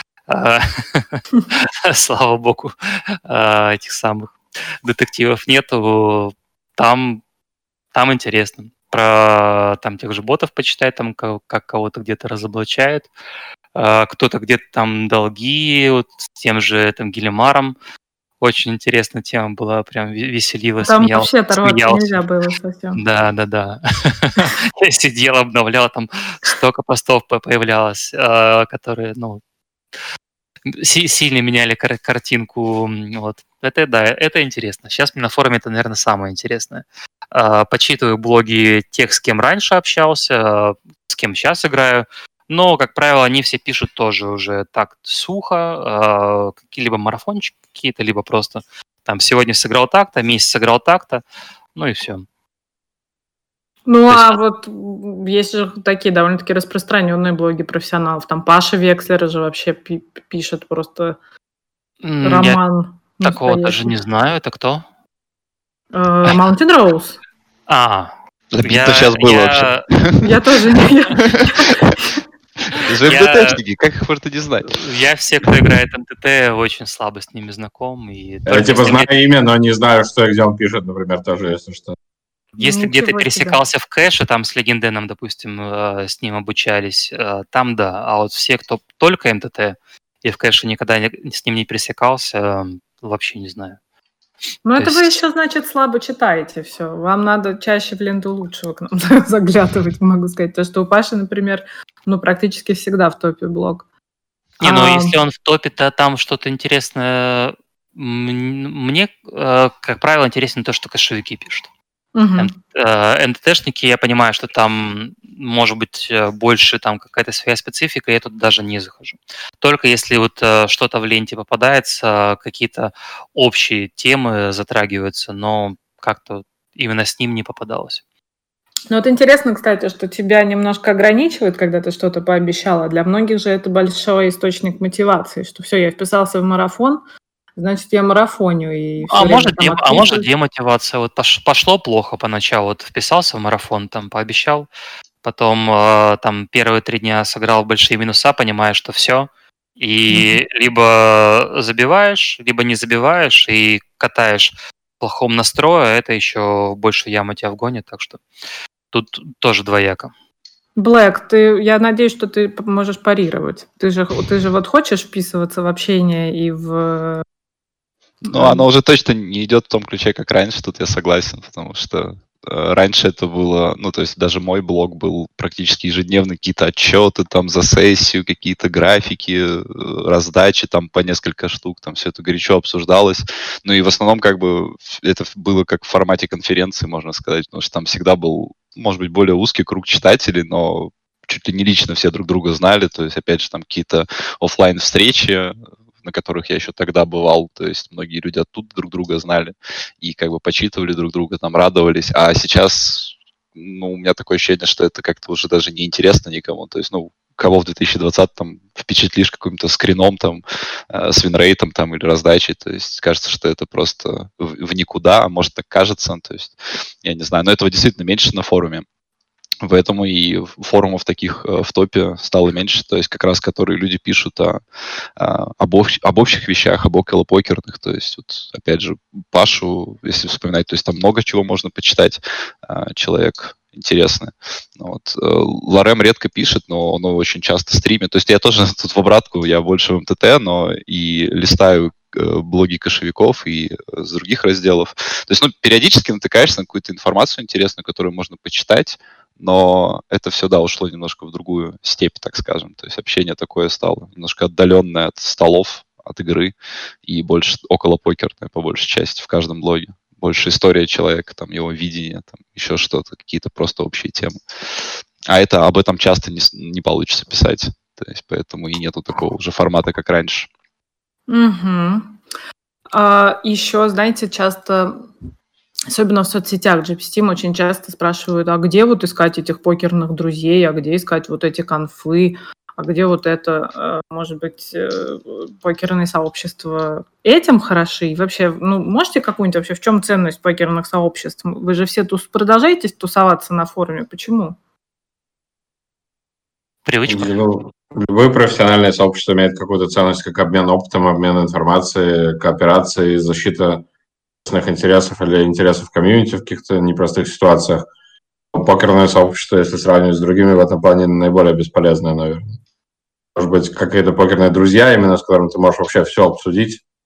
слава богу, этих самых детективов нету. Там интересно. Про там тех же ботов почитать, там как кого-то где-то разоблачают, кто-то где-то там долги, вот с тем же там Гильмаром очень интересная тема была, прям веселила, Там смеялся. вообще оторваться нельзя было совсем. Да. Я сидел, обновлял, там столько постов появлялось, которые, сильно меняли картинку. Вот. Это интересно. Сейчас мне на форуме это, наверное, самое интересное. Почитываю блоги тех, с кем раньше общался, с кем сейчас играю. Но, как правило, они все пишут тоже уже так сухо, какие-либо марафончики какие-то, либо просто там сегодня сыграл так-то, месяц сыграл так-то, и все. Ну, вот есть же такие довольно-таки распространенные блоги профессионалов. Там Паша Векслер же вообще пишет просто роман. Я такого даже не знаю. Это кто? Mountain Rose. Это сейчас было вообще. Я тоже не... Это же МТТшники, как их можно не знать? Я все, кто играет МТТ, очень слабо с ними знаком. Я знаю имя, но не знаю, что и где он пишет, например, тоже, если что. Если где-то пересекался в кэше, там с Легенденом, допустим, с ним обучались, там да. А вот все, кто только МТТ и в кэше никогда с ним не пересекался, вообще не знаю. Ну, это вы еще, значит, слабо читаете все. Вам надо чаще в ленту лучшего к нам заглядывать, могу сказать. То, что у Паши, например, практически всегда в топе блог. Если он в топе, то там что-то интересное. Мне, как правило, интересно то, что кэшевики пишут. МТТшники, я понимаю, что там может быть больше там какая-то своя специфика, я тут даже не захожу. Только если вот что-то в ленте попадается, какие-то общие темы затрагиваются, но как-то именно с ним не попадалось. Ну вот интересно, кстати, что тебя немножко ограничивает, когда ты что-то пообещала. Для многих же это большой источник мотивации, что все, я вписался в марафон, значит, я марафоню. И может, демотивация. Вот пошло плохо поначалу. Вот вписался в марафон, там пообещал, потом там первые 3 дня сыграл большие минуса, понимаешь, что все. И либо забиваешь, либо не забиваешь, и катаешь в плохом настрое, это еще больше яма тебя вгонит, так что тут тоже двояко. Блэк, я надеюсь, что ты можешь парировать. Ты же вот хочешь вписываться в общение и в... Оно уже точно не идет в том ключе, как раньше, тут я согласен, потому что раньше это было, то есть даже мой блог был практически ежедневно, какие-то отчеты там за сессию, какие-то графики, раздачи там по несколько штук, там все это горячо обсуждалось. И в основном как бы это было как в формате конференции, можно сказать, потому что там всегда был, может быть, более узкий круг читателей, но чуть ли не лично все друг друга знали, то есть, опять же, там какие-то офлайн встречи, на которых я еще тогда бывал, то есть многие люди оттуда друг друга знали и как бы почитывали друг друга, там радовались, а сейчас, у меня такое ощущение, что это как-то уже даже не интересно никому, то есть, кого в 2020-м впечатлишь каким-то скрином, там, с винрейтом, там, или раздачей, то есть кажется, что это просто в никуда, а может так кажется, то есть, я не знаю, но этого действительно меньше на форуме. Поэтому и форумов таких в топе стало меньше, то есть как раз которые люди пишут об общих вещах, об околопокерных, то есть вот опять же Пашу, если вспоминать, то есть там много чего можно почитать, человек интересный. Лорем редко пишет, но он очень часто стримит, то есть я тоже тут в обратку, я больше в МТТ, но и листаю блоги кэшевиков и с других разделов. То есть, периодически натыкаешься на какую-то информацию интересную, которую можно почитать, но это все, ушло немножко в другую степь, так скажем. То есть общение такое стало немножко отдаленное от столов, от игры, и больше околопокерное, по большей части, в каждом блоге. Больше история человека, там, его видение, там, еще что-то, какие-то просто общие темы. А об этом часто не получится писать. То есть поэтому и нету такого уже формата, как раньше. Еще, знаете, часто, особенно в соцсетях, GPSteam очень часто спрашивают, а где вот искать этих покерных друзей, а где искать вот эти конфы, а где вот это, может быть, покерные сообщества этим хороши? И вообще, можете какую-нибудь вообще, в чем ценность покерных сообществ? Вы же все продолжаете тусоваться на форуме, почему? Привычка. Любое профессиональное сообщество имеет какую-то ценность, как обмен опытом, обмен информацией, кооперацией, защита собственных интересов или интересов комьюнити в каких-то непростых ситуациях. Покерное сообщество, если сравнивать с другими, в этом плане наиболее бесполезное, наверное. Может быть, какие-то покерные друзья, именно с которыми ты можешь вообще все обсудить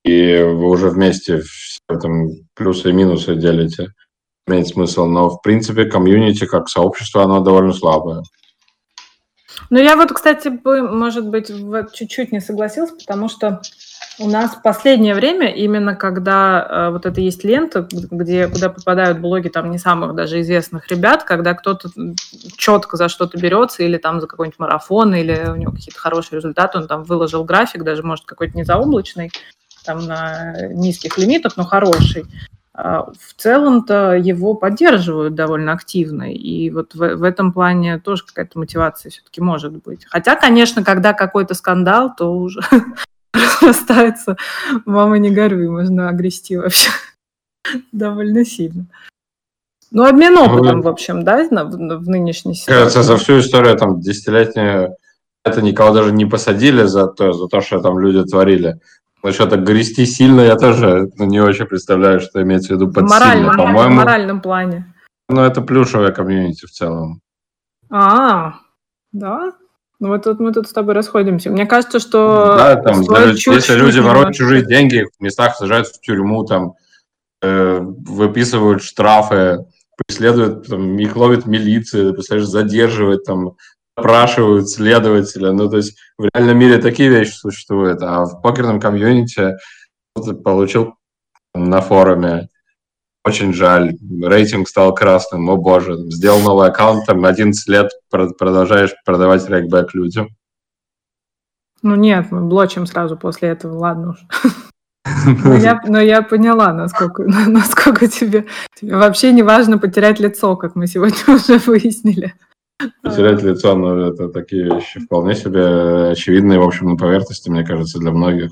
и вы уже вместе там плюсы и минусы делите. Имеет смысл. Но, в принципе, комьюнити как сообщество, оно довольно слабое. Ну, я вот, кстати, может быть, чуть-чуть не согласилась, потому что у нас в последнее время, именно когда вот это есть лента, куда попадают блоги там не самых даже известных ребят, когда кто-то четко за что-то берется, или там за какой-нибудь марафон, или у него какие-то хорошие результаты, он там выложил график, даже, может, какой-то не заоблачный, там на низких лимитах, но хороший. В целом-то его поддерживают довольно активно, и вот в этом плане тоже какая-то мотивация все-таки может быть. Хотя, конечно, когда какой-то скандал, то уже расстается, мама не горюй, можно огрести вообще довольно сильно. Ну, обмен опытом, в общем, да, в нынешней ситуации. Кажется, за всю историю там десятилетнюю это никого даже не посадили за то, что там люди творили. Насчет грести сильно я тоже не очень представляю, что имеется в виду под сильно. По-моему, в моральном плане. Ну, это плюшевая комьюнити в целом. Да? Ну, вот тут мы тут с тобой расходимся. Мне кажется, что... Да, там, если люди воруют чужие деньги, в местах сажают в тюрьму, там, выписывают штрафы, преследуют, там, их ловит милиция, представляешь, задерживают, там, опрашивают следователя. Ну, то есть в реальном мире такие вещи существуют, а в покерном комьюнити получил на форуме. Очень жаль. Рейтинг стал красным. О боже. Сделал новый аккаунт, там 11 лет продолжаешь продавать рейкбэк людям. Ну нет, мы блочим сразу после этого, ладно уж. Но я поняла, насколько тебе вообще не важно потерять лицо, как мы сегодня уже выяснили. Потерять лицо, ну, это такие вещи вполне себе очевидные, в общем, на поверхности, мне кажется, для многих.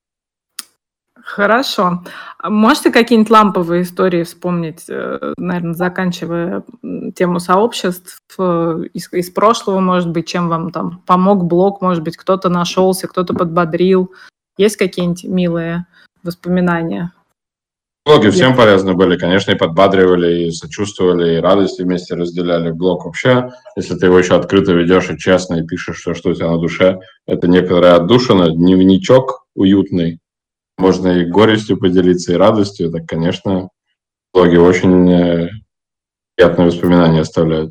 Хорошо. Можете какие-нибудь ламповые истории вспомнить, наверное, заканчивая тему сообществ из прошлого, может быть, чем вам там помог блог, может быть, кто-то нашелся, кто-то подбодрил? Есть какие-нибудь милые воспоминания? Блоги всем полезны были, конечно, и подбадривали, и сочувствовали, и радость вместе разделяли. Блог вообще, если ты его еще открыто ведешь и честно, и пишешь, что у тебя на душе, это некоторая отдушина, дневничок уютный. Можно и горестью поделиться, и радостью. Так, конечно, блоги очень приятные воспоминания оставляют.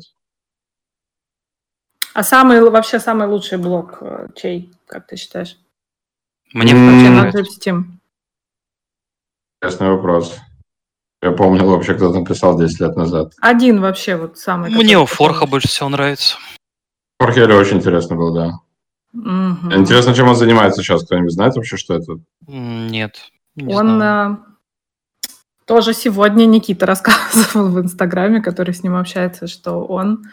А вообще самый лучший блог чей, как ты считаешь? Мне вообще на Gypsy. Интересный вопрос. Я помню, вообще кто-то написал 10 лет назад. Один вообще вот самый. Мне у Форха больше всего нравится. Форхелли очень интересно был, да. Угу. Интересно, чем он занимается сейчас. Кто-нибудь знает вообще, что это? Нет. Он тоже сегодня Никита рассказывал в Инстаграме, который с ним общается, что он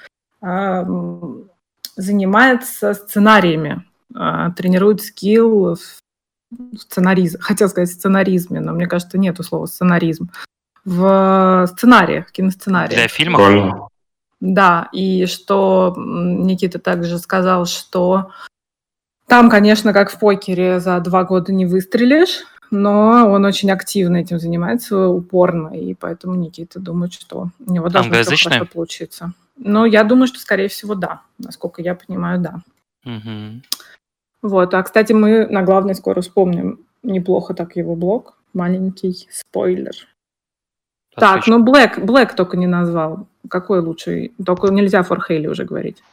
занимается сценариями, тренирует скилл в сценаризме. Хотел сказать сценаризме, но мне кажется, нету слова сценаризм. В сценариях, киносценариях. Для фильмов? Прикольно. Да, и что Никита также сказал, что там, конечно, как в покере, за 2 года не выстрелишь, но он очень активно этим занимается, упорно, и поэтому Никита думает, что у него должно все хорошо получиться. Но я думаю, что, скорее всего, да. Насколько я понимаю, да. Угу. Вот, а, кстати, мы на главной скоро вспомним неплохо так его блог. Маленький спойлер. Так, ну Блэк только не назвал. Какой лучший? Только нельзя Форхелли уже говорить.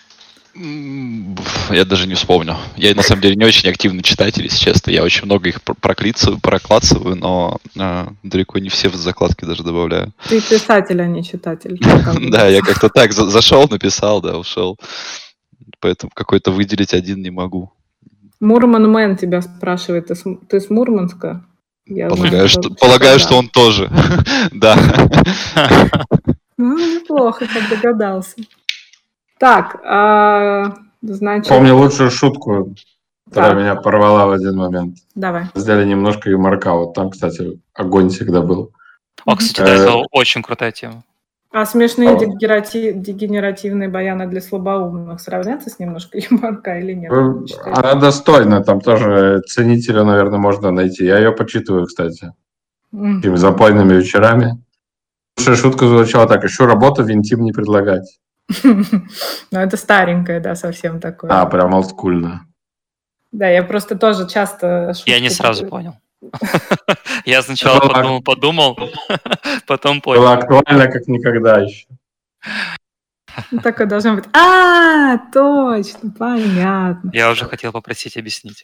Я даже не вспомню. Я, на самом деле, не очень активный читатель, если честно. Я очень много их проклацываю, но далеко не все в закладки даже добавляю. Ты писатель, а не читатель. Да, я как-то так зашел, написал, да, ушел. Поэтому какой-то выделить один не могу. Мурман Мэн тебя спрашивает, ты с Мурманска? Полагаю, что он тоже. Да. Ну, неплохо, как догадался. Так, значит... Помню лучшую шутку, которая меня порвала в один момент. Давай. Сделали немножко юморка. Вот там, кстати, огонь всегда был. О, кстати, да, это очень крутая тема. А смешные дегенеративные баяны для слабоумных сравнятся с немножко юморка или нет? Она достойна. Там тоже ценителя, наверное, можно найти. Я ее почитываю, кстати. Такими запойными вечерами. Лучшая шутка звучала так. Еще работу в интим не предлагать. Ну, это старенькое, да, совсем такое. Прям олдскульно. Да, я просто тоже часто... Я не сразу понял. Я сначала подумал, потом Было понял. актуально как никогда еще. Такое должно быть. Точно, понятно. Я уже хотел попросить объяснить.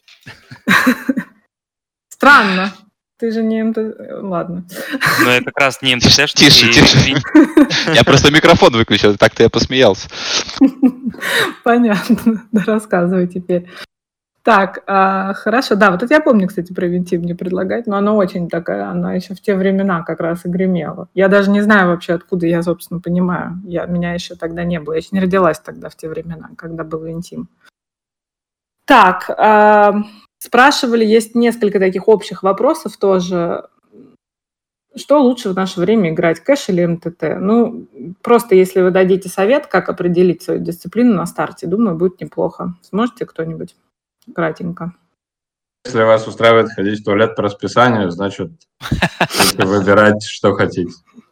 Странно. Ты же не МТТ. Ладно. Но я как раз не МТТшник. Тише. Я просто микрофон выключил, так-то я посмеялся. Понятно. Да, рассказывай теперь. Так, хорошо. Да, вот это я помню, кстати, про Винтим не предлагать, но она очень такая, она еще в те времена как раз и гремела. Я даже не знаю вообще, откуда я, собственно, понимаю. Меня еще тогда не было. Я еще не родилась тогда в те времена, когда был Винтим. Так, спрашивали, есть несколько таких общих вопросов тоже. Что лучше в наше время играть, кэш или МТТ? Ну, просто если вы дадите совет, как определить свою дисциплину на старте, думаю, будет неплохо. Сможете кто-нибудь? Кратенько. Если вас устраивает ходить в туалет по расписанию, значит, будете выбирать, что хотите.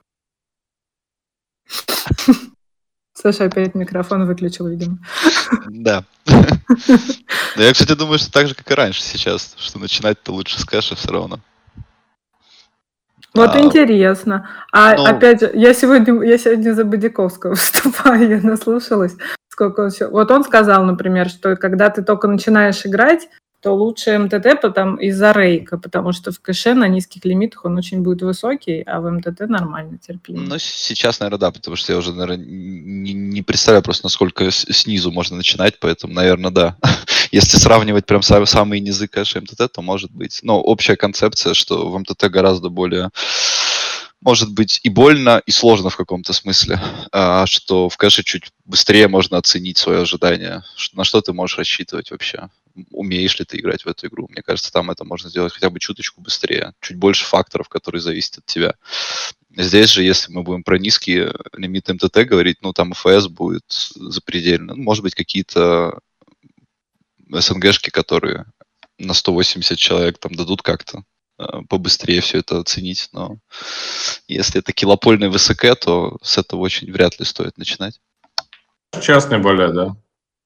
Саша опять микрофон выключил, видимо. Да. Да, я, кстати, думаю, что так же, как и раньше сейчас, что начинать-то лучше с кэша все равно. Вот интересно. Опять же, я сегодня за Бодяковского выступаю, я наслушалась. Сколько он еще... Вот он сказал, например, что когда ты только начинаешь играть, то лучше МТТ из-за рейка, потому что в кэше на низких лимитах он очень будет высокий, а в МТТ нормально, терпимо. Ну, сейчас, наверное, да, потому что я уже, наверное, не представляю просто, насколько снизу можно начинать, поэтому, наверное, да. Если сравнивать прям самые низы кэша МТТ, то может быть. Но общая концепция, что в МТТ гораздо более, может быть, и больно, и сложно в каком-то смысле, что в кэше чуть быстрее можно оценить свое ожидание, на что ты можешь рассчитывать вообще. Умеешь ли ты играть в эту игру. Мне кажется, там это можно сделать хотя бы чуточку быстрее. Чуть больше факторов, которые зависят от тебя. Здесь же, если мы будем про низкие лимиты МТТ говорить, ну, там ФС будет запредельно. Может быть, какие-то СНГшки, которые на 180 человек там дадут как-то побыстрее все это оценить. Но если это килопольный ВСК, то с этого очень вряд ли стоит начинать. Честный более, да.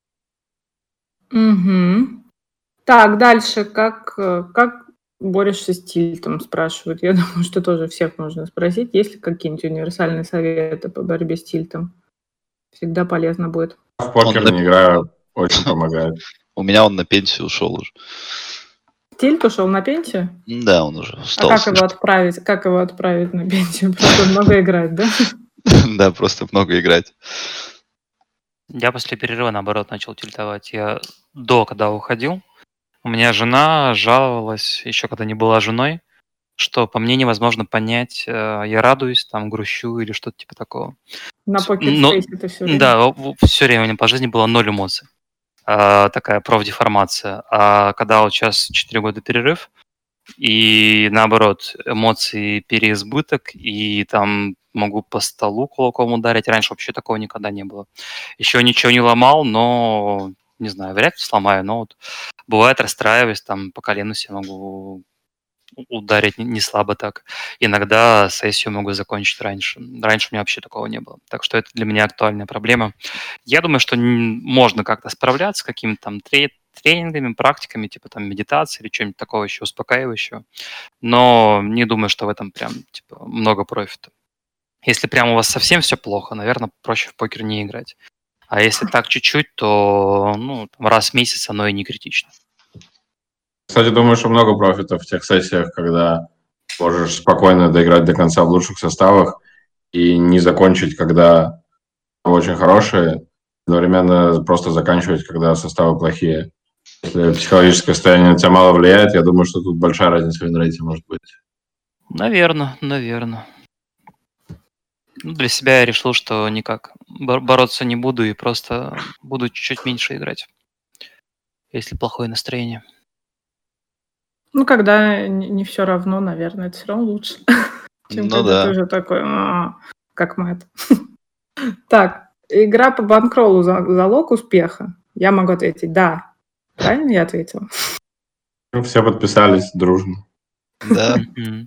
Угу. Так, дальше. Как борешься с тильтом, спрашивают. Я думаю, что тоже всех можно спросить. Есть ли какие-нибудь универсальные советы по борьбе с тильтом? Всегда полезно будет. В покер не играю, очень помогает. У меня он на пенсию ушел уже. Тильт ушел на пенсию? Да, он уже устал. А как его отправить? Как его отправить на пенсию? Просто много играть, да? Да, просто много играть. Я после перерыва, наоборот, начал тильтовать. Я когда уходил, у меня жена жаловалась, еще когда не была женой, что по мне невозможно понять, я радуюсь, там, грущу или что-то типа такого. На покерфейсе это все время? Да, все время у меня по жизни было 0 эмоций. Такая профдеформация. А когда вот сейчас 4 года перерыв, и наоборот, эмоций переизбыток, и там могу по столу кулаком ударить. Раньше вообще такого никогда не было. Еще ничего не ломал, но, не знаю, вряд ли сломаю, но вот бывает расстраиваюсь, там по колену себе могу ударить не слабо так. Иногда сессию могу закончить раньше. Раньше у меня вообще такого не было. Так что это для меня актуальная проблема. Я думаю, что можно как-то справляться с какими-то там тренингами, практиками, типа там медитации или что-нибудь такого еще успокаивающего. Но не думаю, что в этом прям типа много профита. Если прям у вас совсем все плохо, наверное, проще в покер не играть. А если так чуть-чуть, то раз в месяц оно и не критично. Кстати, думаю, что много профитов в тех сессиях, когда можешь спокойно доиграть до конца в лучших составах и не закончить, когда очень хорошие, одновременно просто заканчивать, когда составы плохие. Если психологическое состояние на тебя мало влияет, я думаю, что тут большая разница в винрейте может быть. Наверное. Для себя я решил, что никак бороться не буду и просто буду чуть-чуть меньше играть, если плохое настроение. Когда не все равно, наверное, это все равно лучше, чем когда ты уже такой, как мы это. Так, игра по банкроллу залог успеха. Я могу ответить «да». Правильно я ответила? Все подписались дружно. Да.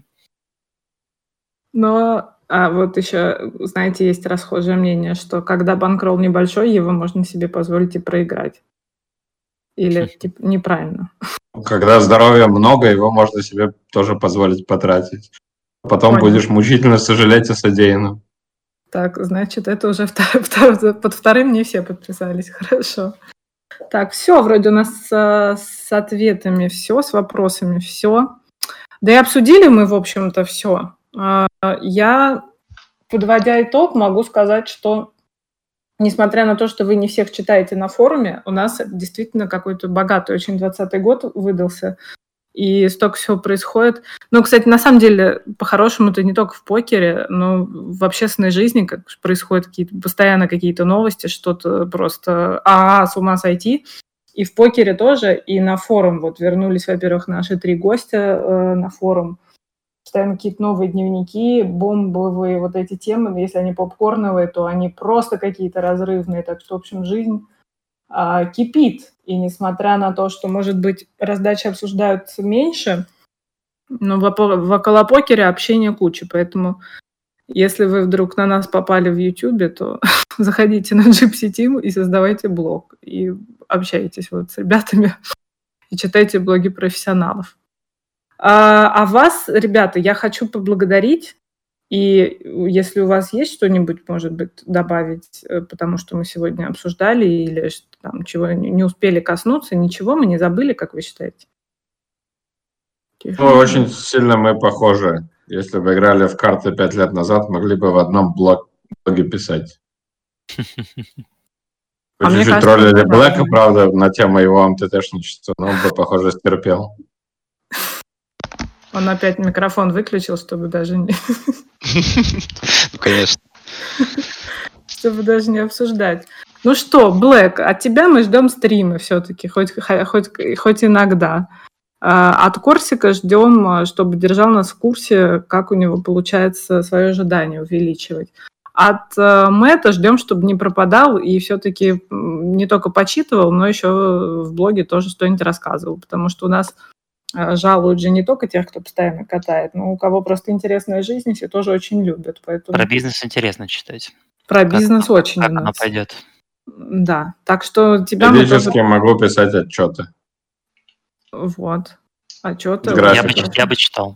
Но вот еще, знаете, есть расхожее мнение, что когда банкролл небольшой, его можно себе позволить и проиграть. Или типа, неправильно? Когда здоровья много, его можно себе тоже позволить потратить. Потом Понял. будешь мучительно сожалеть о содеянном. Так, значит, это уже под вторым не все подписались. Хорошо. Так, все, вроде у нас с ответами все, с вопросами все. Да и обсудили мы, в общем-то, все. Я, подводя итог, могу сказать, что несмотря на то, что вы не всех читаете на форуме, у нас действительно какой-то богатый очень 20-й год выдался, и столько всего происходит. Ну, кстати, на самом деле, по-хорошему, это не только в покере, но в общественной жизни как происходят постоянно какие-то новости, что-то просто с ума сойти. И в покере тоже, и на форум. Вот вернулись, во-первых, наши 3 гостя на форум. Постоянно какие-то новые дневники, бомбовые вот эти темы. Если они попкорновые, то они просто какие-то разрывные. Так что, в общем, жизнь кипит. И несмотря на то, что, может быть, раздачи обсуждаются меньше, но в околопокере общения куча. Поэтому, если вы вдруг на нас попали в Ютубе, то заходите на Gypsy Team и создавайте блог. И общайтесь вот с ребятами и читайте блоги профессионалов. А вас, ребята, я хочу поблагодарить. И если у вас есть что-нибудь, может быть, добавить, потому что мы сегодня обсуждали или там чего не успели коснуться, ничего мы не забыли, как вы считаете? Ну, очень сильно мы похожи. Если бы играли в карты 5 лет назад, могли бы в одном блоге писать. Вы мне чуть-чуть кажется, троллили да. Блэка, правда, на тему его МТТшничества, но он бы, похоже, стерпел. Он опять микрофон выключил, чтобы даже не... Ну, конечно. чтобы даже не обсуждать. Ну что, Блэк, от тебя мы ждем стрима все-таки, хоть иногда. От Корсика ждем, чтобы держал нас в курсе, как у него получается свое ожидание увеличивать. От Мэтта ждем, чтобы не пропадал и все-таки не только почитывал, но еще в блоге тоже что-нибудь рассказывал, потому что у нас жалуют же не только тех, кто постоянно катает, но у кого просто интересная жизнь, все тоже очень любят. Поэтому... Про бизнес интересно читать. Про бизнес очень как у нас. оно пойдет. Да, так что тебя мы Периодически тоже... могу писать отчеты. Вот. Отчеты. Я бы читал.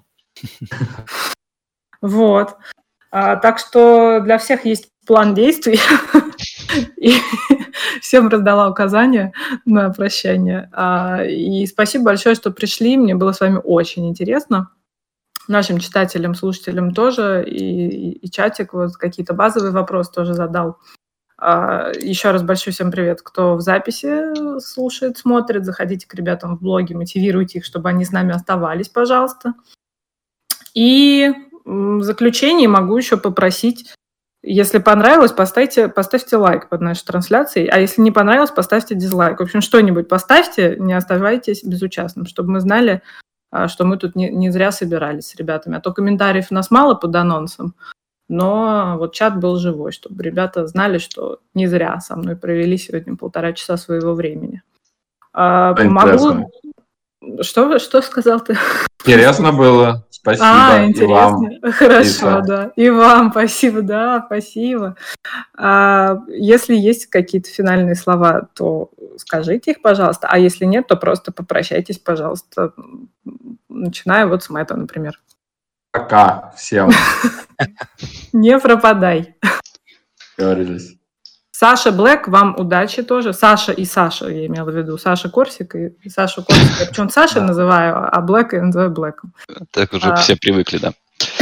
Вот. Так что для всех есть план действий. И всем раздала указания на прощание. И спасибо большое, что пришли. Мне было с вами очень интересно. Нашим читателям, слушателям тоже. И чатик вот какие-то базовые вопросы тоже задал. Еще раз большой всем привет, кто в записи слушает, смотрит. Заходите к ребятам в блоги, мотивируйте их, чтобы они с нами оставались, пожалуйста. И в заключение могу еще попросить, если понравилось, поставьте лайк под нашей трансляцией, а если не понравилось, поставьте дизлайк. В общем, что-нибудь поставьте, не оставайтесь безучастным, чтобы мы знали, что мы тут не зря собирались с ребятами. А то комментариев у нас мало под анонсом, но вот чат был живой, чтобы ребята знали, что не зря со мной провели сегодня 1,5 часа своего времени. Могу... Что сказал ты? Интересно было. Спасибо. Интересно. И вам. Хорошо, да. И вам спасибо, да, спасибо. Если есть какие-то финальные слова, то скажите их, пожалуйста. А если нет, то просто попрощайтесь, пожалуйста. Начиная вот с Мэтта, например. Пока всем. Не пропадай. Говорились. Саша Блэк, вам удачи тоже. Саша, я имела в виду. Саша Корсик и Саша Корсик. Я почему-то Сашей называю, а Блэка я называю Блэком. Так уже все привыкли, да.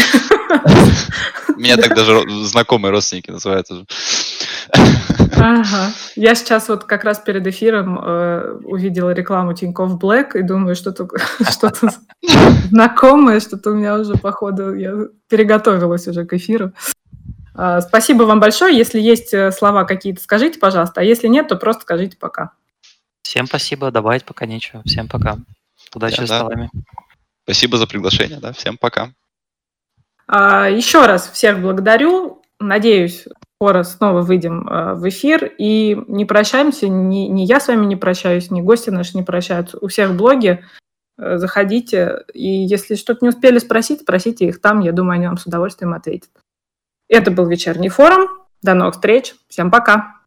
Меня так даже знакомые родственники называют уже. Ага. Я сейчас вот как раз перед эфиром увидела рекламу Тинькофф Блэк и думаю, что-то знакомое, что-то у меня уже, походу, я переготовилась уже к эфиру. Спасибо вам большое. Если есть слова какие-то, скажите, пожалуйста. А если нет, то просто скажите пока. Всем спасибо. Добавить пока нечего. Всем пока. Удачи с столами. Спасибо за приглашение. Да. Всем пока. Еще раз всех благодарю. Надеюсь, скоро снова выйдем в эфир. И не прощаемся. Ни я с вами не прощаюсь, ни гости наши не прощаются. У всех блоги. Заходите. И если что-то не успели спросить, спросите их там. Я думаю, они вам с удовольствием ответят. Это был вечерний форум. До новых встреч. Всем пока.